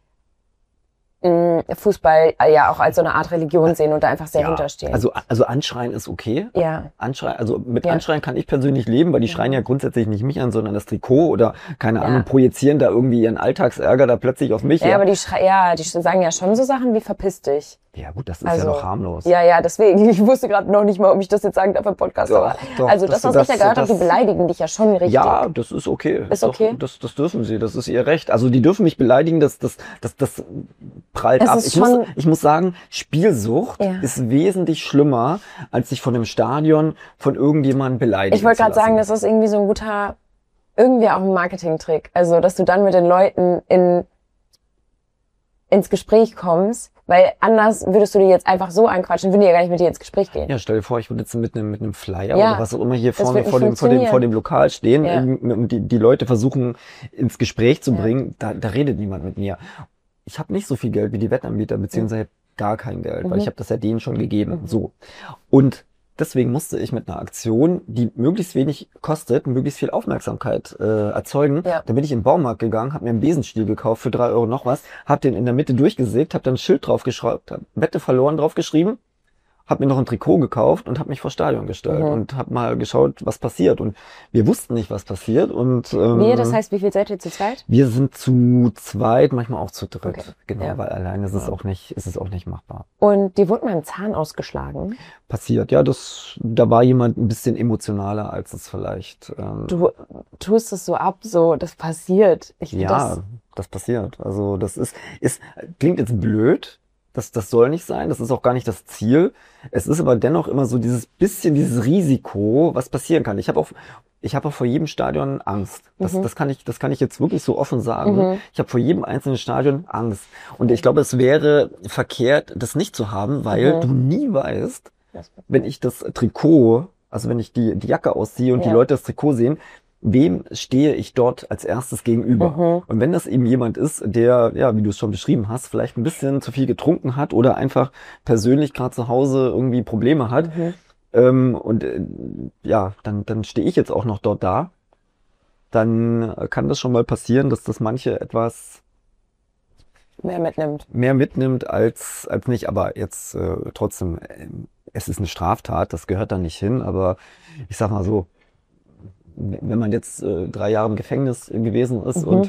Fußball ja auch als so eine Art Religion sehen und da einfach sehr hinterstehen. Also anschreien ist okay. ja, Anschreien, also mit Ja. Anschreien kann ich persönlich leben, weil die schreien ja grundsätzlich nicht mich an, sondern das Trikot oder keine Ja. Ahnung, projizieren da irgendwie ihren Alltagsärger da plötzlich auf mich. ja, aber die sagen ja schon so Sachen wie verpiss dich. Ja gut, das ist Also, ja noch harmlos. Ja, deswegen. Ich wusste gerade noch nicht mal, ob ich das jetzt sagen darf im Podcast. Doch, aber doch, also das, was ich da gehört habe, die beleidigen dich ja schon richtig. Ja, das ist okay. Ist okay? Das dürfen sie, das ist ihr Recht. Also die dürfen mich beleidigen, das prallt Es ab. ist schon- Ich muss sagen, Spielsucht Ja. ist wesentlich schlimmer, als sich von einem Stadion von irgendjemandem beleidigen Ich wollte zu gerade sagen, lassen. das ist irgendwie so ein guter, irgendwie auch ein Marketing-Trick. Also, dass du dann mit den Leuten ins Gespräch kommst, weil anders würdest du die jetzt einfach so anquatschen, würden die ja gar nicht mit dir ins Gespräch gehen. Ja, stell dir vor, ich würde jetzt mit einem Flyer Ja, oder was auch immer hier das vorne wird nicht funktionieren. vor dem Lokal stehen Ja. und die Leute versuchen ins Gespräch zu Ja. bringen, da redet niemand mit mir. Ich habe nicht so viel Geld wie die Wettanbieter, beziehungsweise gar kein Geld, weil ich habe das ja denen schon gegeben. So. Und deswegen musste ich mit einer Aktion, die möglichst wenig kostet, möglichst viel Aufmerksamkeit erzeugen. Ja. Da bin ich in den Baumarkt gegangen, habe mir einen Besenstiel gekauft für 3 Euro noch was, habe den in der Mitte durchgesägt, habe dann ein Schild draufgeschraubt, hab Wette verloren draufgeschrieben, habe mir noch ein Trikot gekauft und habe mich vor Stadion gestellt und habe mal geschaut, was passiert. Und wir wussten nicht, was passiert. Und Das heißt, wie viel seid ihr zu zweit? wir sind zu zweit, manchmal auch zu dritt. Okay. Genau, Ja. weil alleine ist es auch nicht machbar. Und dir wurde mal ein Zahn ausgeschlagen. Passiert. Ja, da war jemand ein bisschen emotionaler, als es vielleicht. Du tust es so ab, so, das passiert. Ich find Ja, das passiert. Also das klingt jetzt blöd. Das soll nicht sein. Das ist auch gar nicht das Ziel. Es ist aber dennoch immer so dieses Risiko, was passieren kann. Ich habe auch vor jedem Stadion Angst. Das kann ich jetzt wirklich so offen sagen. Ich habe vor jedem einzelnen Stadion Angst. Und ich glaube, es wäre verkehrt, das nicht zu haben, weil du nie weißt, wenn ich das Trikot, also wenn ich die Jacke ausziehe und die Ja. Leute das Trikot sehen, wem stehe ich dort als erstes gegenüber? Und wenn das eben jemand ist, der, ja, wie du es schon beschrieben hast, vielleicht ein bisschen zu viel getrunken hat oder einfach persönlich gerade zu Hause irgendwie Probleme hat, ja, dann stehe ich jetzt auch noch dort da, dann kann das schon mal passieren, dass das manche etwas mehr mitnimmt. mehr mitnimmt als nicht. Aber jetzt trotzdem, es ist eine Straftat, das gehört da nicht hin. Aber ich sag mal so, wenn man jetzt 3 Jahre im Gefängnis gewesen ist und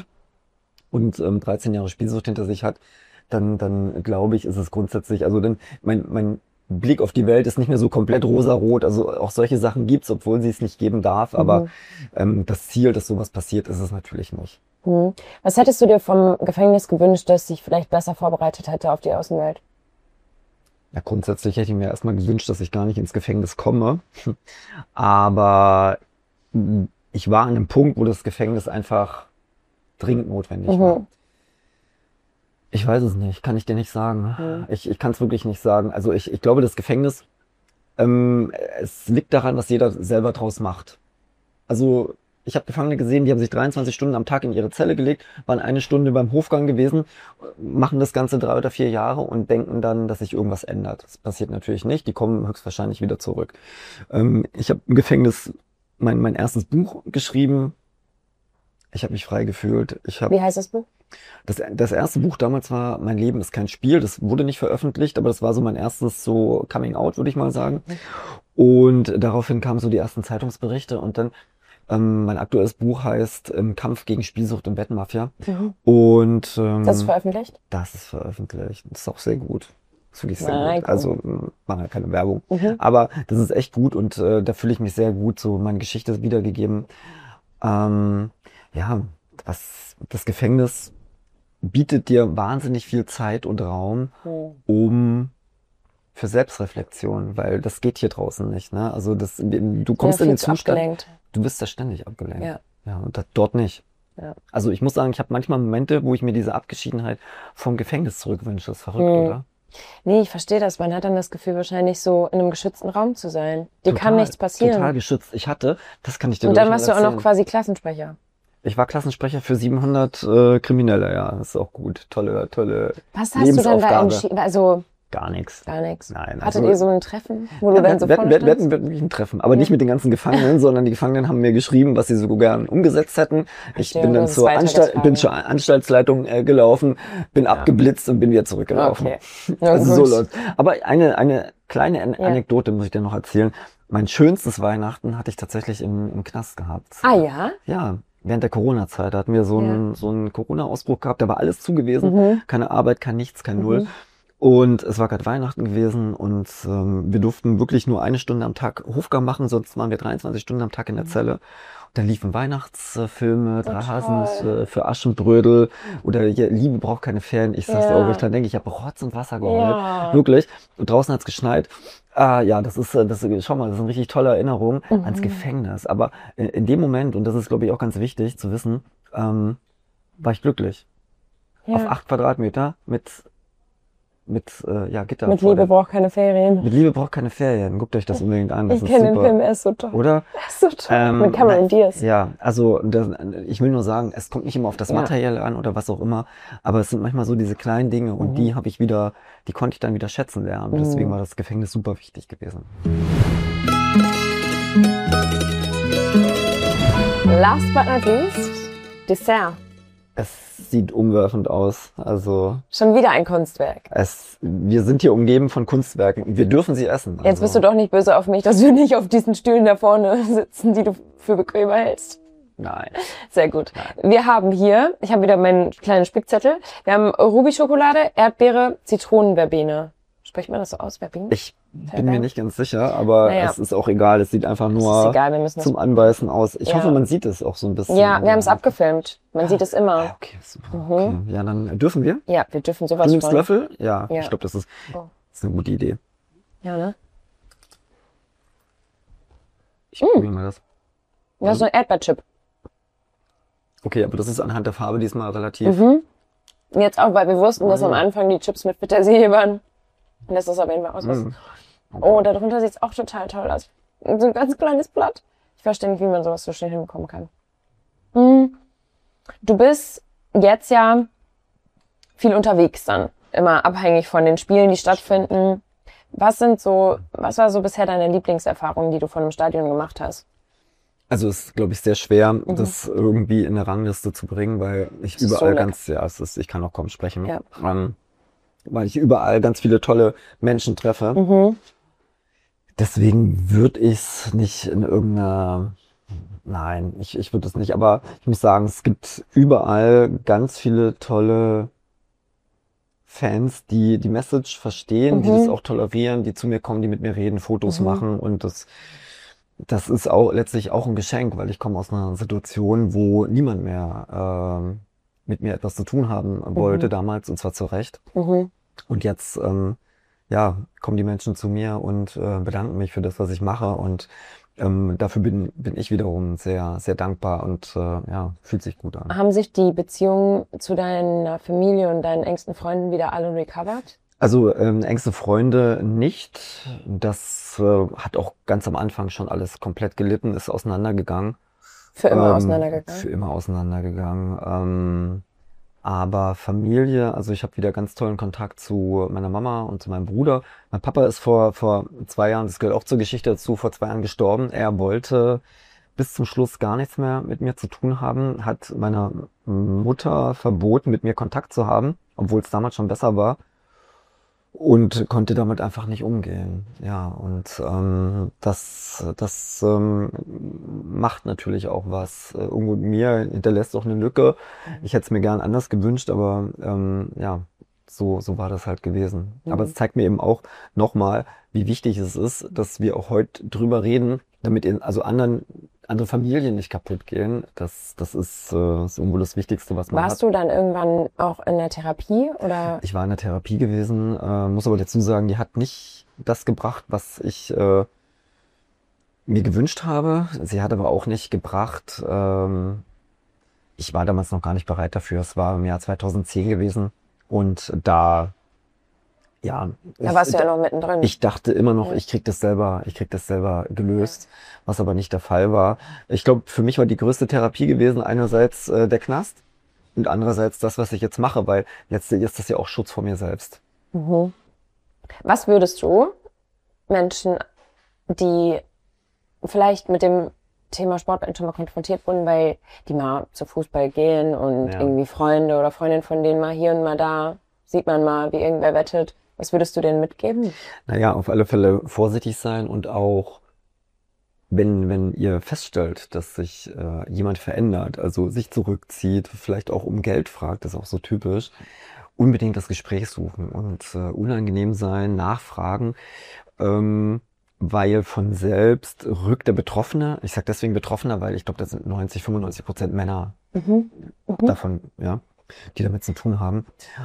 13 Jahre Spielsucht hinter sich hat, dann glaube ich, ist es grundsätzlich, also dann mein Blick auf die Welt ist nicht mehr so komplett rosarot. Also auch solche Sachen gibt's, obwohl sie es nicht geben darf. Aber das Ziel, dass sowas passiert, ist es natürlich nicht. Was hättest du dir vom Gefängnis gewünscht, das dich vielleicht besser vorbereitet hätte auf die Außenwelt? Ja, grundsätzlich hätte ich mir erstmal gewünscht, dass ich gar nicht ins Gefängnis komme. Aber ich war an einem Punkt, wo das Gefängnis einfach dringend notwendig war. Ich weiß es nicht, kann ich dir nicht sagen. Ich kann es wirklich nicht sagen. Also ich glaube, das Gefängnis, es liegt daran, was jeder selber draus macht. Also ich habe Gefangene gesehen, die haben sich 23 Stunden am Tag in ihre Zelle gelegt, waren 1 Stunde beim Hofgang gewesen, machen das Ganze 3 oder 4 Jahre und denken dann, dass sich irgendwas ändert. Das passiert natürlich nicht, die kommen höchstwahrscheinlich wieder zurück. Ich habe im Gefängnis mein erstes Buch geschrieben. Ich habe mich frei gefühlt. Wie heißt das Buch? Das erste Buch damals war Mein Leben ist kein Spiel. Das wurde nicht veröffentlicht, aber das war so mein erstes so Coming Out, würde ich mal sagen. Und daraufhin kamen so die ersten Zeitungsberichte und dann mein aktuelles Buch heißt Kampf gegen Spielsucht und Bettenmafia. Und Das ist veröffentlicht? das ist veröffentlicht. Das ist auch sehr gut. Das ist wirklich sehr Nein, gut. cool. Also machen ja keine Werbung. Aber das ist echt gut und da fühle ich mich sehr gut. So meine Geschichte ist wiedergegeben. Ja, das Gefängnis bietet dir wahnsinnig viel Zeit und Raum, um für Selbstreflexion, weil das geht hier draußen nicht. Ne? Also du kommst in den Zustand, abgelenkt. du bist da ständig abgelenkt. Ja. Ja, und dort nicht. Ja. Also ich muss sagen, ich habe manchmal Momente, wo ich mir diese Abgeschiedenheit vom Gefängnis zurückwünsche. Das ist verrückt, oder? Nee, ich verstehe das. Man hat dann das Gefühl, wahrscheinlich so in einem geschützten Raum zu sein. Dir kann nichts passieren. Total geschützt. Das kann ich dir Und dann wirklich warst du mal auch noch erzählen. quasi Klassensprecher. Ich war Klassensprecher für 700 Kriminelle, ja. Das ist auch gut. Tolle Was hast du dann da Lebensaufgabe. entschieden? Also Gar nichts. gar nichts. Nein. Hattet ihr so ein Treffen, wo du dann so wir vorne hatten standst? wirklich ein Treffen, aber nicht mit den ganzen Gefangenen, sondern die Gefangenen haben mir geschrieben, was sie so gern umgesetzt hätten. Ich Verstehe, bin dann das ist zur weitergetragen. zur Anstaltsleitung gelaufen, bin abgeblitzt und bin wieder zurückgelaufen. Okay. Ja, Also so gut. läuft. Aber eine kleine Anekdote muss ich dir noch erzählen. Mein schönstes Weihnachten hatte ich tatsächlich im Knast gehabt. Ah ja? Ja, während der Corona-Zeit. Da hatten wir so einen Corona-Ausbruch gehabt, da war alles zu gewesen. Keine Arbeit, kein Nichts, kein Null. Und es war gerade Weihnachten gewesen und wir durften wirklich nur 1 Stunde am Tag Hofgang machen, sonst waren wir 23 Stunden am Tag in der Zelle. Und da liefen Weihnachtsfilme, Drei Hasen für Aschenbrödel oder hier, Liebe braucht keine Ferien. Ich sag's dir auch, wo ich dran denke, ich habe Rotz und Wasser geheult. Ja. Wirklich. Und draußen hat's geschneit. Ja, schau mal, das ist eine richtig tolle Erinnerung ans Gefängnis. Aber in dem Moment, und das ist, glaube ich, auch ganz wichtig zu wissen, war ich glücklich. Ja. Auf 8 Quadratmeter mit Gitter. Mit vor Liebe dem- braucht keine Ferien. Mit Liebe braucht keine Ferien. Guckt euch das unbedingt an. Das Ich ist kenne den super. Film, er ist so toll. Oder? Er ist so toll. Mit Cameron Diaz. Ja, also ich will nur sagen, es kommt nicht immer auf das Materielle an oder was auch immer, aber es sind manchmal so diese kleinen Dinge und die konnte ich dann wieder schätzen lernen. Deswegen war das Gefängnis super wichtig gewesen. Last but not least, Dessert. Es sieht umwerfend aus. Also Schon wieder ein Kunstwerk. wir sind hier umgeben von Kunstwerken. Wir dürfen sie essen. Jetzt bist du doch nicht böse auf mich, dass wir nicht auf diesen Stühlen da vorne sitzen, die du für bequemer hältst. Nein. Sehr gut. Wir haben hier, ich habe wieder meinen kleinen Spickzettel, wir haben Ruby-Schokolade, Erdbeere, Zitronenverbene. Spricht man das so aus, Verbene? Ich bin mir nicht ganz sicher, aber Naja. es ist auch egal. Es sieht einfach ist nur egal, wir müssen das zum Anbeißen aus. Ich Ja. hoffe, man sieht es auch so ein bisschen. Ja, wir haben es abgefilmt. Man sieht es immer. Okay, super. Okay. Ja, dann dürfen wir. Ja, wir dürfen sowas Du nimmst von. Löffel? Ja, Ja. ich glaube, das ist Oh. eine gute Idee. Ja, ne? Ich probiere mal das. Ja, so ein Erdbeerchip. Okay, aber das ist anhand der Farbe diesmal relativ. Und jetzt auch, weil wir wussten, dass am Anfang die Chips mit Petersilie waren. Und dass das auf jeden Fall aus ist. Oh, darunter sieht es auch total toll aus. So ein ganz kleines Blatt. Ich verstehe nicht, wie man sowas so schnell hinbekommen kann. Du bist jetzt ja viel unterwegs dann. Immer abhängig von den Spielen, die stattfinden. Was war so bisher deine Lieblingserfahrung, die du von einem Stadion gemacht hast? Also es ist, glaube ich, sehr schwer, das irgendwie in eine Rangliste zu bringen, weil ich ist so überall lecker. ich kann auch kaum sprechen, Ja. Weil ich überall ganz viele tolle Menschen treffe. Deswegen würde ich es nicht in nein, ich würde es nicht, aber ich muss sagen, es gibt überall ganz viele tolle Fans, die die Message verstehen, die das auch tolerieren, die zu mir kommen, die mit mir reden, Fotos machen und das ist auch letztlich auch ein Geschenk, weil ich komme aus einer Situation, wo niemand mehr mit mir etwas zu tun haben wollte damals und zwar zu Recht. Und jetzt kommen die Menschen zu mir und bedanken mich für das, was ich mache und dafür bin ich wiederum sehr, sehr dankbar und fühlt sich gut an. Haben sich die Beziehungen zu deiner Familie und deinen engsten Freunden wieder alle recovered? Also engste Freunde nicht. Das hat auch ganz am Anfang schon alles komplett gelitten, ist auseinandergegangen. Für immer auseinandergegangen? Für immer auseinandergegangen. Aber Familie, also ich habe wieder ganz tollen Kontakt zu meiner Mama und zu meinem Bruder. Mein Papa ist vor 2 Jahren, das gehört auch zur Geschichte dazu, vor 2 Jahren gestorben. Er wollte bis zum Schluss gar nichts mehr mit mir zu tun haben, hat meiner Mutter verboten, mit mir Kontakt zu haben, obwohl es damals schon besser war. Und konnte damit einfach nicht umgehen. Ja, und das macht natürlich auch was. Irgendwo in mir hinterlässt auch eine Lücke. Ich hätte es mir gern anders gewünscht, aber so war das halt gewesen. Aber es zeigt mir eben auch nochmal, wie wichtig es ist, dass wir auch heute drüber reden, damit andere Familien nicht kaputt gehen. Das ist irgendwo das Wichtigste, was man hat. Warst du dann irgendwann auch in der Therapie oder? Ich war in der Therapie gewesen, muss aber dazu sagen, die hat nicht das gebracht, was ich mir gewünscht habe. Sie hat aber auch nicht gebracht, ich war damals noch gar nicht bereit dafür. Es war im Jahr 2010 gewesen und da warst du ja noch mittendrin. Ich dachte immer noch, ich krieg das selber gelöst, was aber nicht der Fall war. Ich glaube, für mich war die größte Therapie gewesen, einerseits der Knast und andererseits das, was ich jetzt mache, weil letztlich ist das ja auch Schutz vor mir selbst. Was würdest du Menschen, die vielleicht mit dem Thema Sport schon mal konfrontiert wurden, weil die mal zu Fußball gehen und irgendwie Freunde oder Freundinnen von denen mal hier und mal da, sieht man mal, wie irgendwer wettet. Was würdest du denen mitgeben? Naja, auf alle Fälle vorsichtig sein und auch, wenn ihr feststellt, dass sich jemand verändert, also sich zurückzieht, vielleicht auch um Geld fragt, das ist auch so typisch, unbedingt das Gespräch suchen und unangenehm sein, nachfragen, weil von selbst rückt der Betroffene, ich sage deswegen Betroffener, weil ich glaube, das sind 90-95% Männer davon, die damit zu tun haben,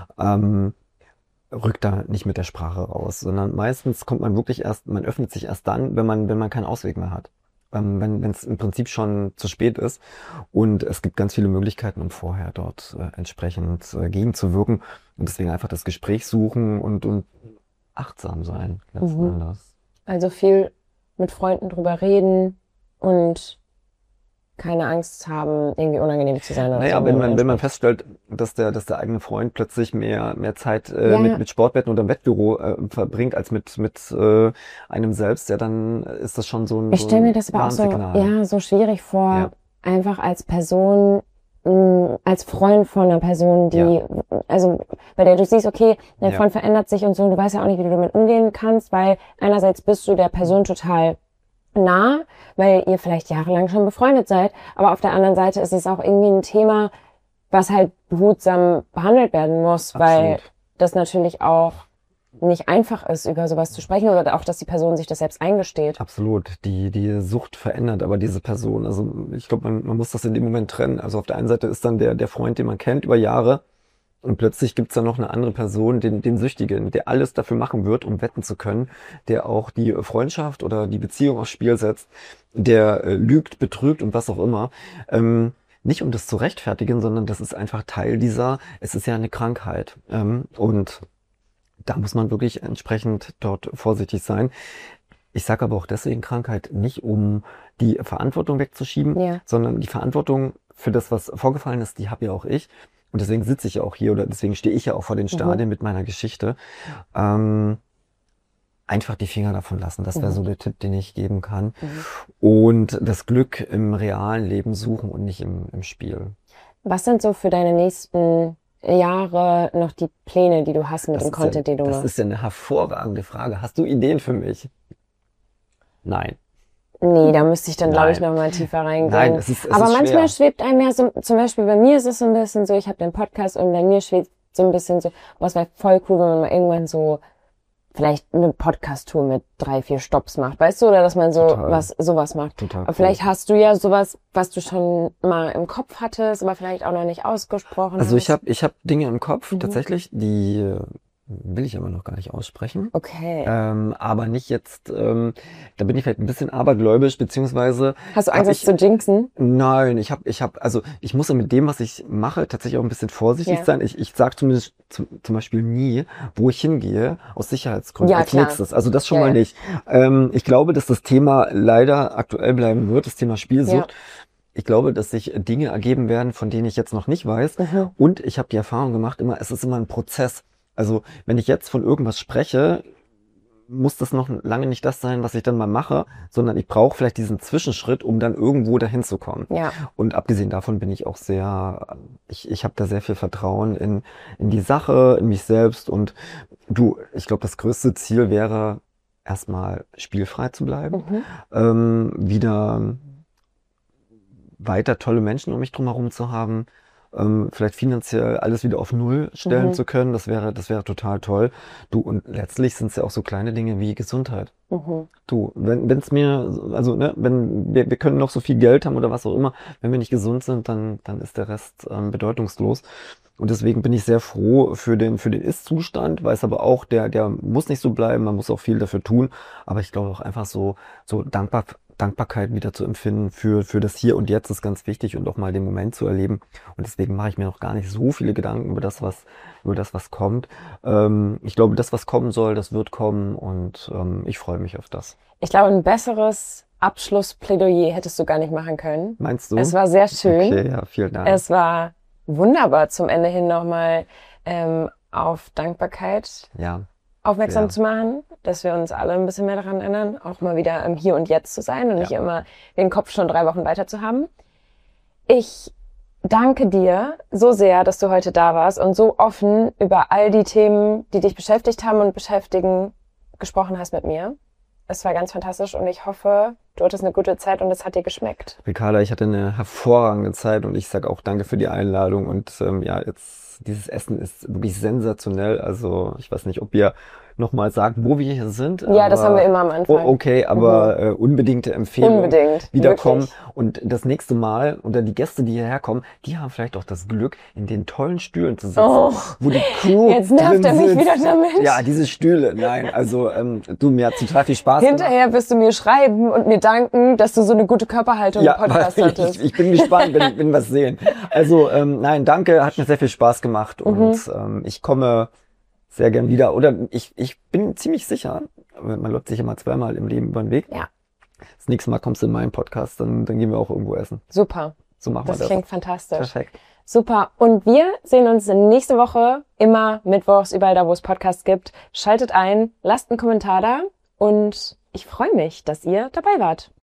rückt da nicht mit der Sprache raus, sondern meistens kommt man wirklich man öffnet sich erst dann, wenn man keinen Ausweg mehr hat. Wenn es im Prinzip schon zu spät ist. Und es gibt ganz viele Möglichkeiten, um vorher dort entsprechend gegenzuwirken. Und deswegen einfach das Gespräch suchen und achtsam sein, letzten Endes. Also viel mit Freunden drüber reden und keine Angst haben, irgendwie unangenehm zu sein. Naja, so, wenn man feststellt, dass der eigene Freund plötzlich mehr Zeit mit Sportwetten oder im Wettbüro verbringt als mit einem selbst, dann ist das schon so ein Ich stelle mir das aber auch so schwierig vor, einfach als Person, als Freund von einer Person, die, also bei der du siehst, okay, dein Freund verändert sich und so, und du weißt ja auch nicht, wie du damit umgehen kannst, weil einerseits bist du der Person total nah, weil ihr vielleicht jahrelang schon befreundet seid, aber auf der anderen Seite ist es auch irgendwie ein Thema, was halt behutsam behandelt werden muss, weil das natürlich auch nicht einfach ist, über sowas zu sprechen oder auch, dass die Person sich das selbst eingesteht. Absolut. Die Sucht verändert aber diese Person. Also ich glaube, man muss das in dem Moment trennen. Also auf der einen Seite ist dann der Freund, den man kennt über Jahre, und plötzlich gibt's dann noch eine andere Person, den Süchtigen, der alles dafür machen wird, um wetten zu können, der auch die Freundschaft oder die Beziehung aufs Spiel setzt, der lügt, betrügt und was auch immer. Nicht um das zu rechtfertigen, sondern das ist einfach Teil es ist ja eine Krankheit. Und da muss man wirklich entsprechend dort vorsichtig sein. Ich sage aber auch deswegen Krankheit nicht, um die Verantwortung wegzuschieben, sondern die Verantwortung für das, was vorgefallen ist, die habe ja auch ich. Und deswegen sitze ich ja auch hier oder deswegen stehe ich ja auch vor den Stadien mit meiner Geschichte. Einfach die Finger davon lassen. Das wäre so der Tipp, den ich geben kann. Und das Glück im realen Leben suchen und nicht im Spiel. Was sind so für deine nächsten Jahre noch die Pläne, die du hast mit dem Content, den du machst? Das ist ja eine hervorragende Frage. Hast du Ideen für mich? Nein. Nee, da müsste ich dann, glaube ich, noch mal tiefer reingehen. Nein, es aber ist manchmal schwer. schwebt einem ja so, zum Beispiel bei mir ist es so ein bisschen so, ich habe den Podcast und bei mir schwebt so ein bisschen so, was wäre voll cool, wenn man mal irgendwann so vielleicht eine Podcast-Tour mit 3-4 Stopps macht, weißt du? Oder dass man so Total. sowas macht. Total Aber cool. vielleicht hast du ja sowas, was du schon mal im Kopf hattest, aber vielleicht auch noch nicht ausgesprochen Also hast. ich hab Dinge im Kopf, tatsächlich, die will ich aber noch gar nicht aussprechen. Okay. Aber nicht jetzt, da bin ich vielleicht ein bisschen abergläubisch, beziehungsweise Hast du hab Angst, das zu jinxen? Nein, also ich muss ja mit dem, was ich mache, tatsächlich auch ein bisschen vorsichtig Ja. sein. Ich sage zumindest zum Beispiel nie, wo ich hingehe, aus Sicherheitsgründen, Ja, als klar. nächstes. Also das schon Ja, mal ja. nicht. Ich glaube, dass das Thema leider aktuell bleiben wird, das Thema Spielsucht. Ja. Ich glaube, dass sich Dinge ergeben werden, von denen ich jetzt noch nicht weiß. Mhm. Und ich habe die Erfahrung gemacht, es ist immer ein Prozess. Also wenn ich jetzt von irgendwas spreche, muss das noch lange nicht das sein, was ich dann mal mache, sondern ich brauche vielleicht diesen Zwischenschritt, um dann irgendwo dahin zu kommen. Ja. Und abgesehen davon bin ich auch ich habe da sehr viel Vertrauen in die Sache, in mich selbst. Und ich glaube, das größte Ziel wäre, erstmal spielfrei zu bleiben, wieder weiter tolle Menschen um mich drum herum zu haben, vielleicht finanziell alles wieder auf Null stellen zu können, das wäre total toll. Und letztlich sind es ja auch so kleine Dinge wie Gesundheit. Wenn es mir, also ne, wenn wir können noch so viel Geld haben oder was auch immer, wenn wir nicht gesund sind, dann ist der Rest bedeutungslos. Und deswegen bin ich sehr froh für den Ist-Zustand, weiß aber auch, der muss nicht so bleiben, man muss auch viel dafür tun. Aber ich glaube auch einfach so Dankbarkeit wieder zu empfinden für das Hier und Jetzt ist ganz wichtig und auch mal den Moment zu erleben. Und deswegen mache ich mir noch gar nicht so viele Gedanken über das, was kommt. Ich glaube, das, was kommen soll, das wird kommen und ich freue mich auf das. Ich glaube, ein besseres Abschlussplädoyer hättest du gar nicht machen können. Meinst du? Es war sehr schön. Okay, ja, vielen Dank. Es war wunderbar, zum Ende hin nochmal auf Dankbarkeit aufmerksam zu machen, dass wir uns alle ein bisschen mehr daran erinnern, auch mal wieder im Hier und Jetzt zu sein und nicht immer den Kopf schon 3 Wochen weiter zu haben. Ich danke dir so sehr, dass du heute da warst und so offen über all die Themen, die dich beschäftigt haben und beschäftigen, gesprochen hast mit mir. Es war ganz fantastisch und ich hoffe, du hattest eine gute Zeit und es hat dir geschmeckt. Ricarda, ich hatte eine hervorragende Zeit und ich sage auch danke für die Einladung und dieses Essen ist wirklich sensationell. Also ich weiß nicht, ob ihr nochmal sagt, wo wir hier sind. Ja, das haben wir immer am Anfang. Okay, aber unbedingte Empfehlung. Unbedingt. Wiederkommen. Wirklich. Und das nächste Mal, oder die Gäste, die hierher kommen, die haben vielleicht auch das Glück, in den tollen Stühlen zu sitzen, wo die Crew Jetzt nervt er mich sitzt. wieder damit. Ja, diese Stühle. Nein, also mir hat total viel Spaß gemacht. Hinterher wirst du mir schreiben und mir danken, dass du so eine gute Körperhaltung im Podcast hattest. Ich bin gespannt, wenn wir es sehen. Also nein, danke, hat mir sehr viel Spaß gemacht und ich komme sehr gern wieder. Oder ich bin ziemlich sicher, man läuft sich immer zweimal im Leben über den Weg. Ja. Das nächste Mal kommst du in meinen Podcast, dann gehen wir auch irgendwo essen. Super. So machen wir das. Das klingt fantastisch. Perfekt. Super. Und wir sehen uns nächste Woche immer mittwochs, überall da, wo es Podcasts gibt. Schaltet ein, lasst einen Kommentar da und ich freue mich, dass ihr dabei wart.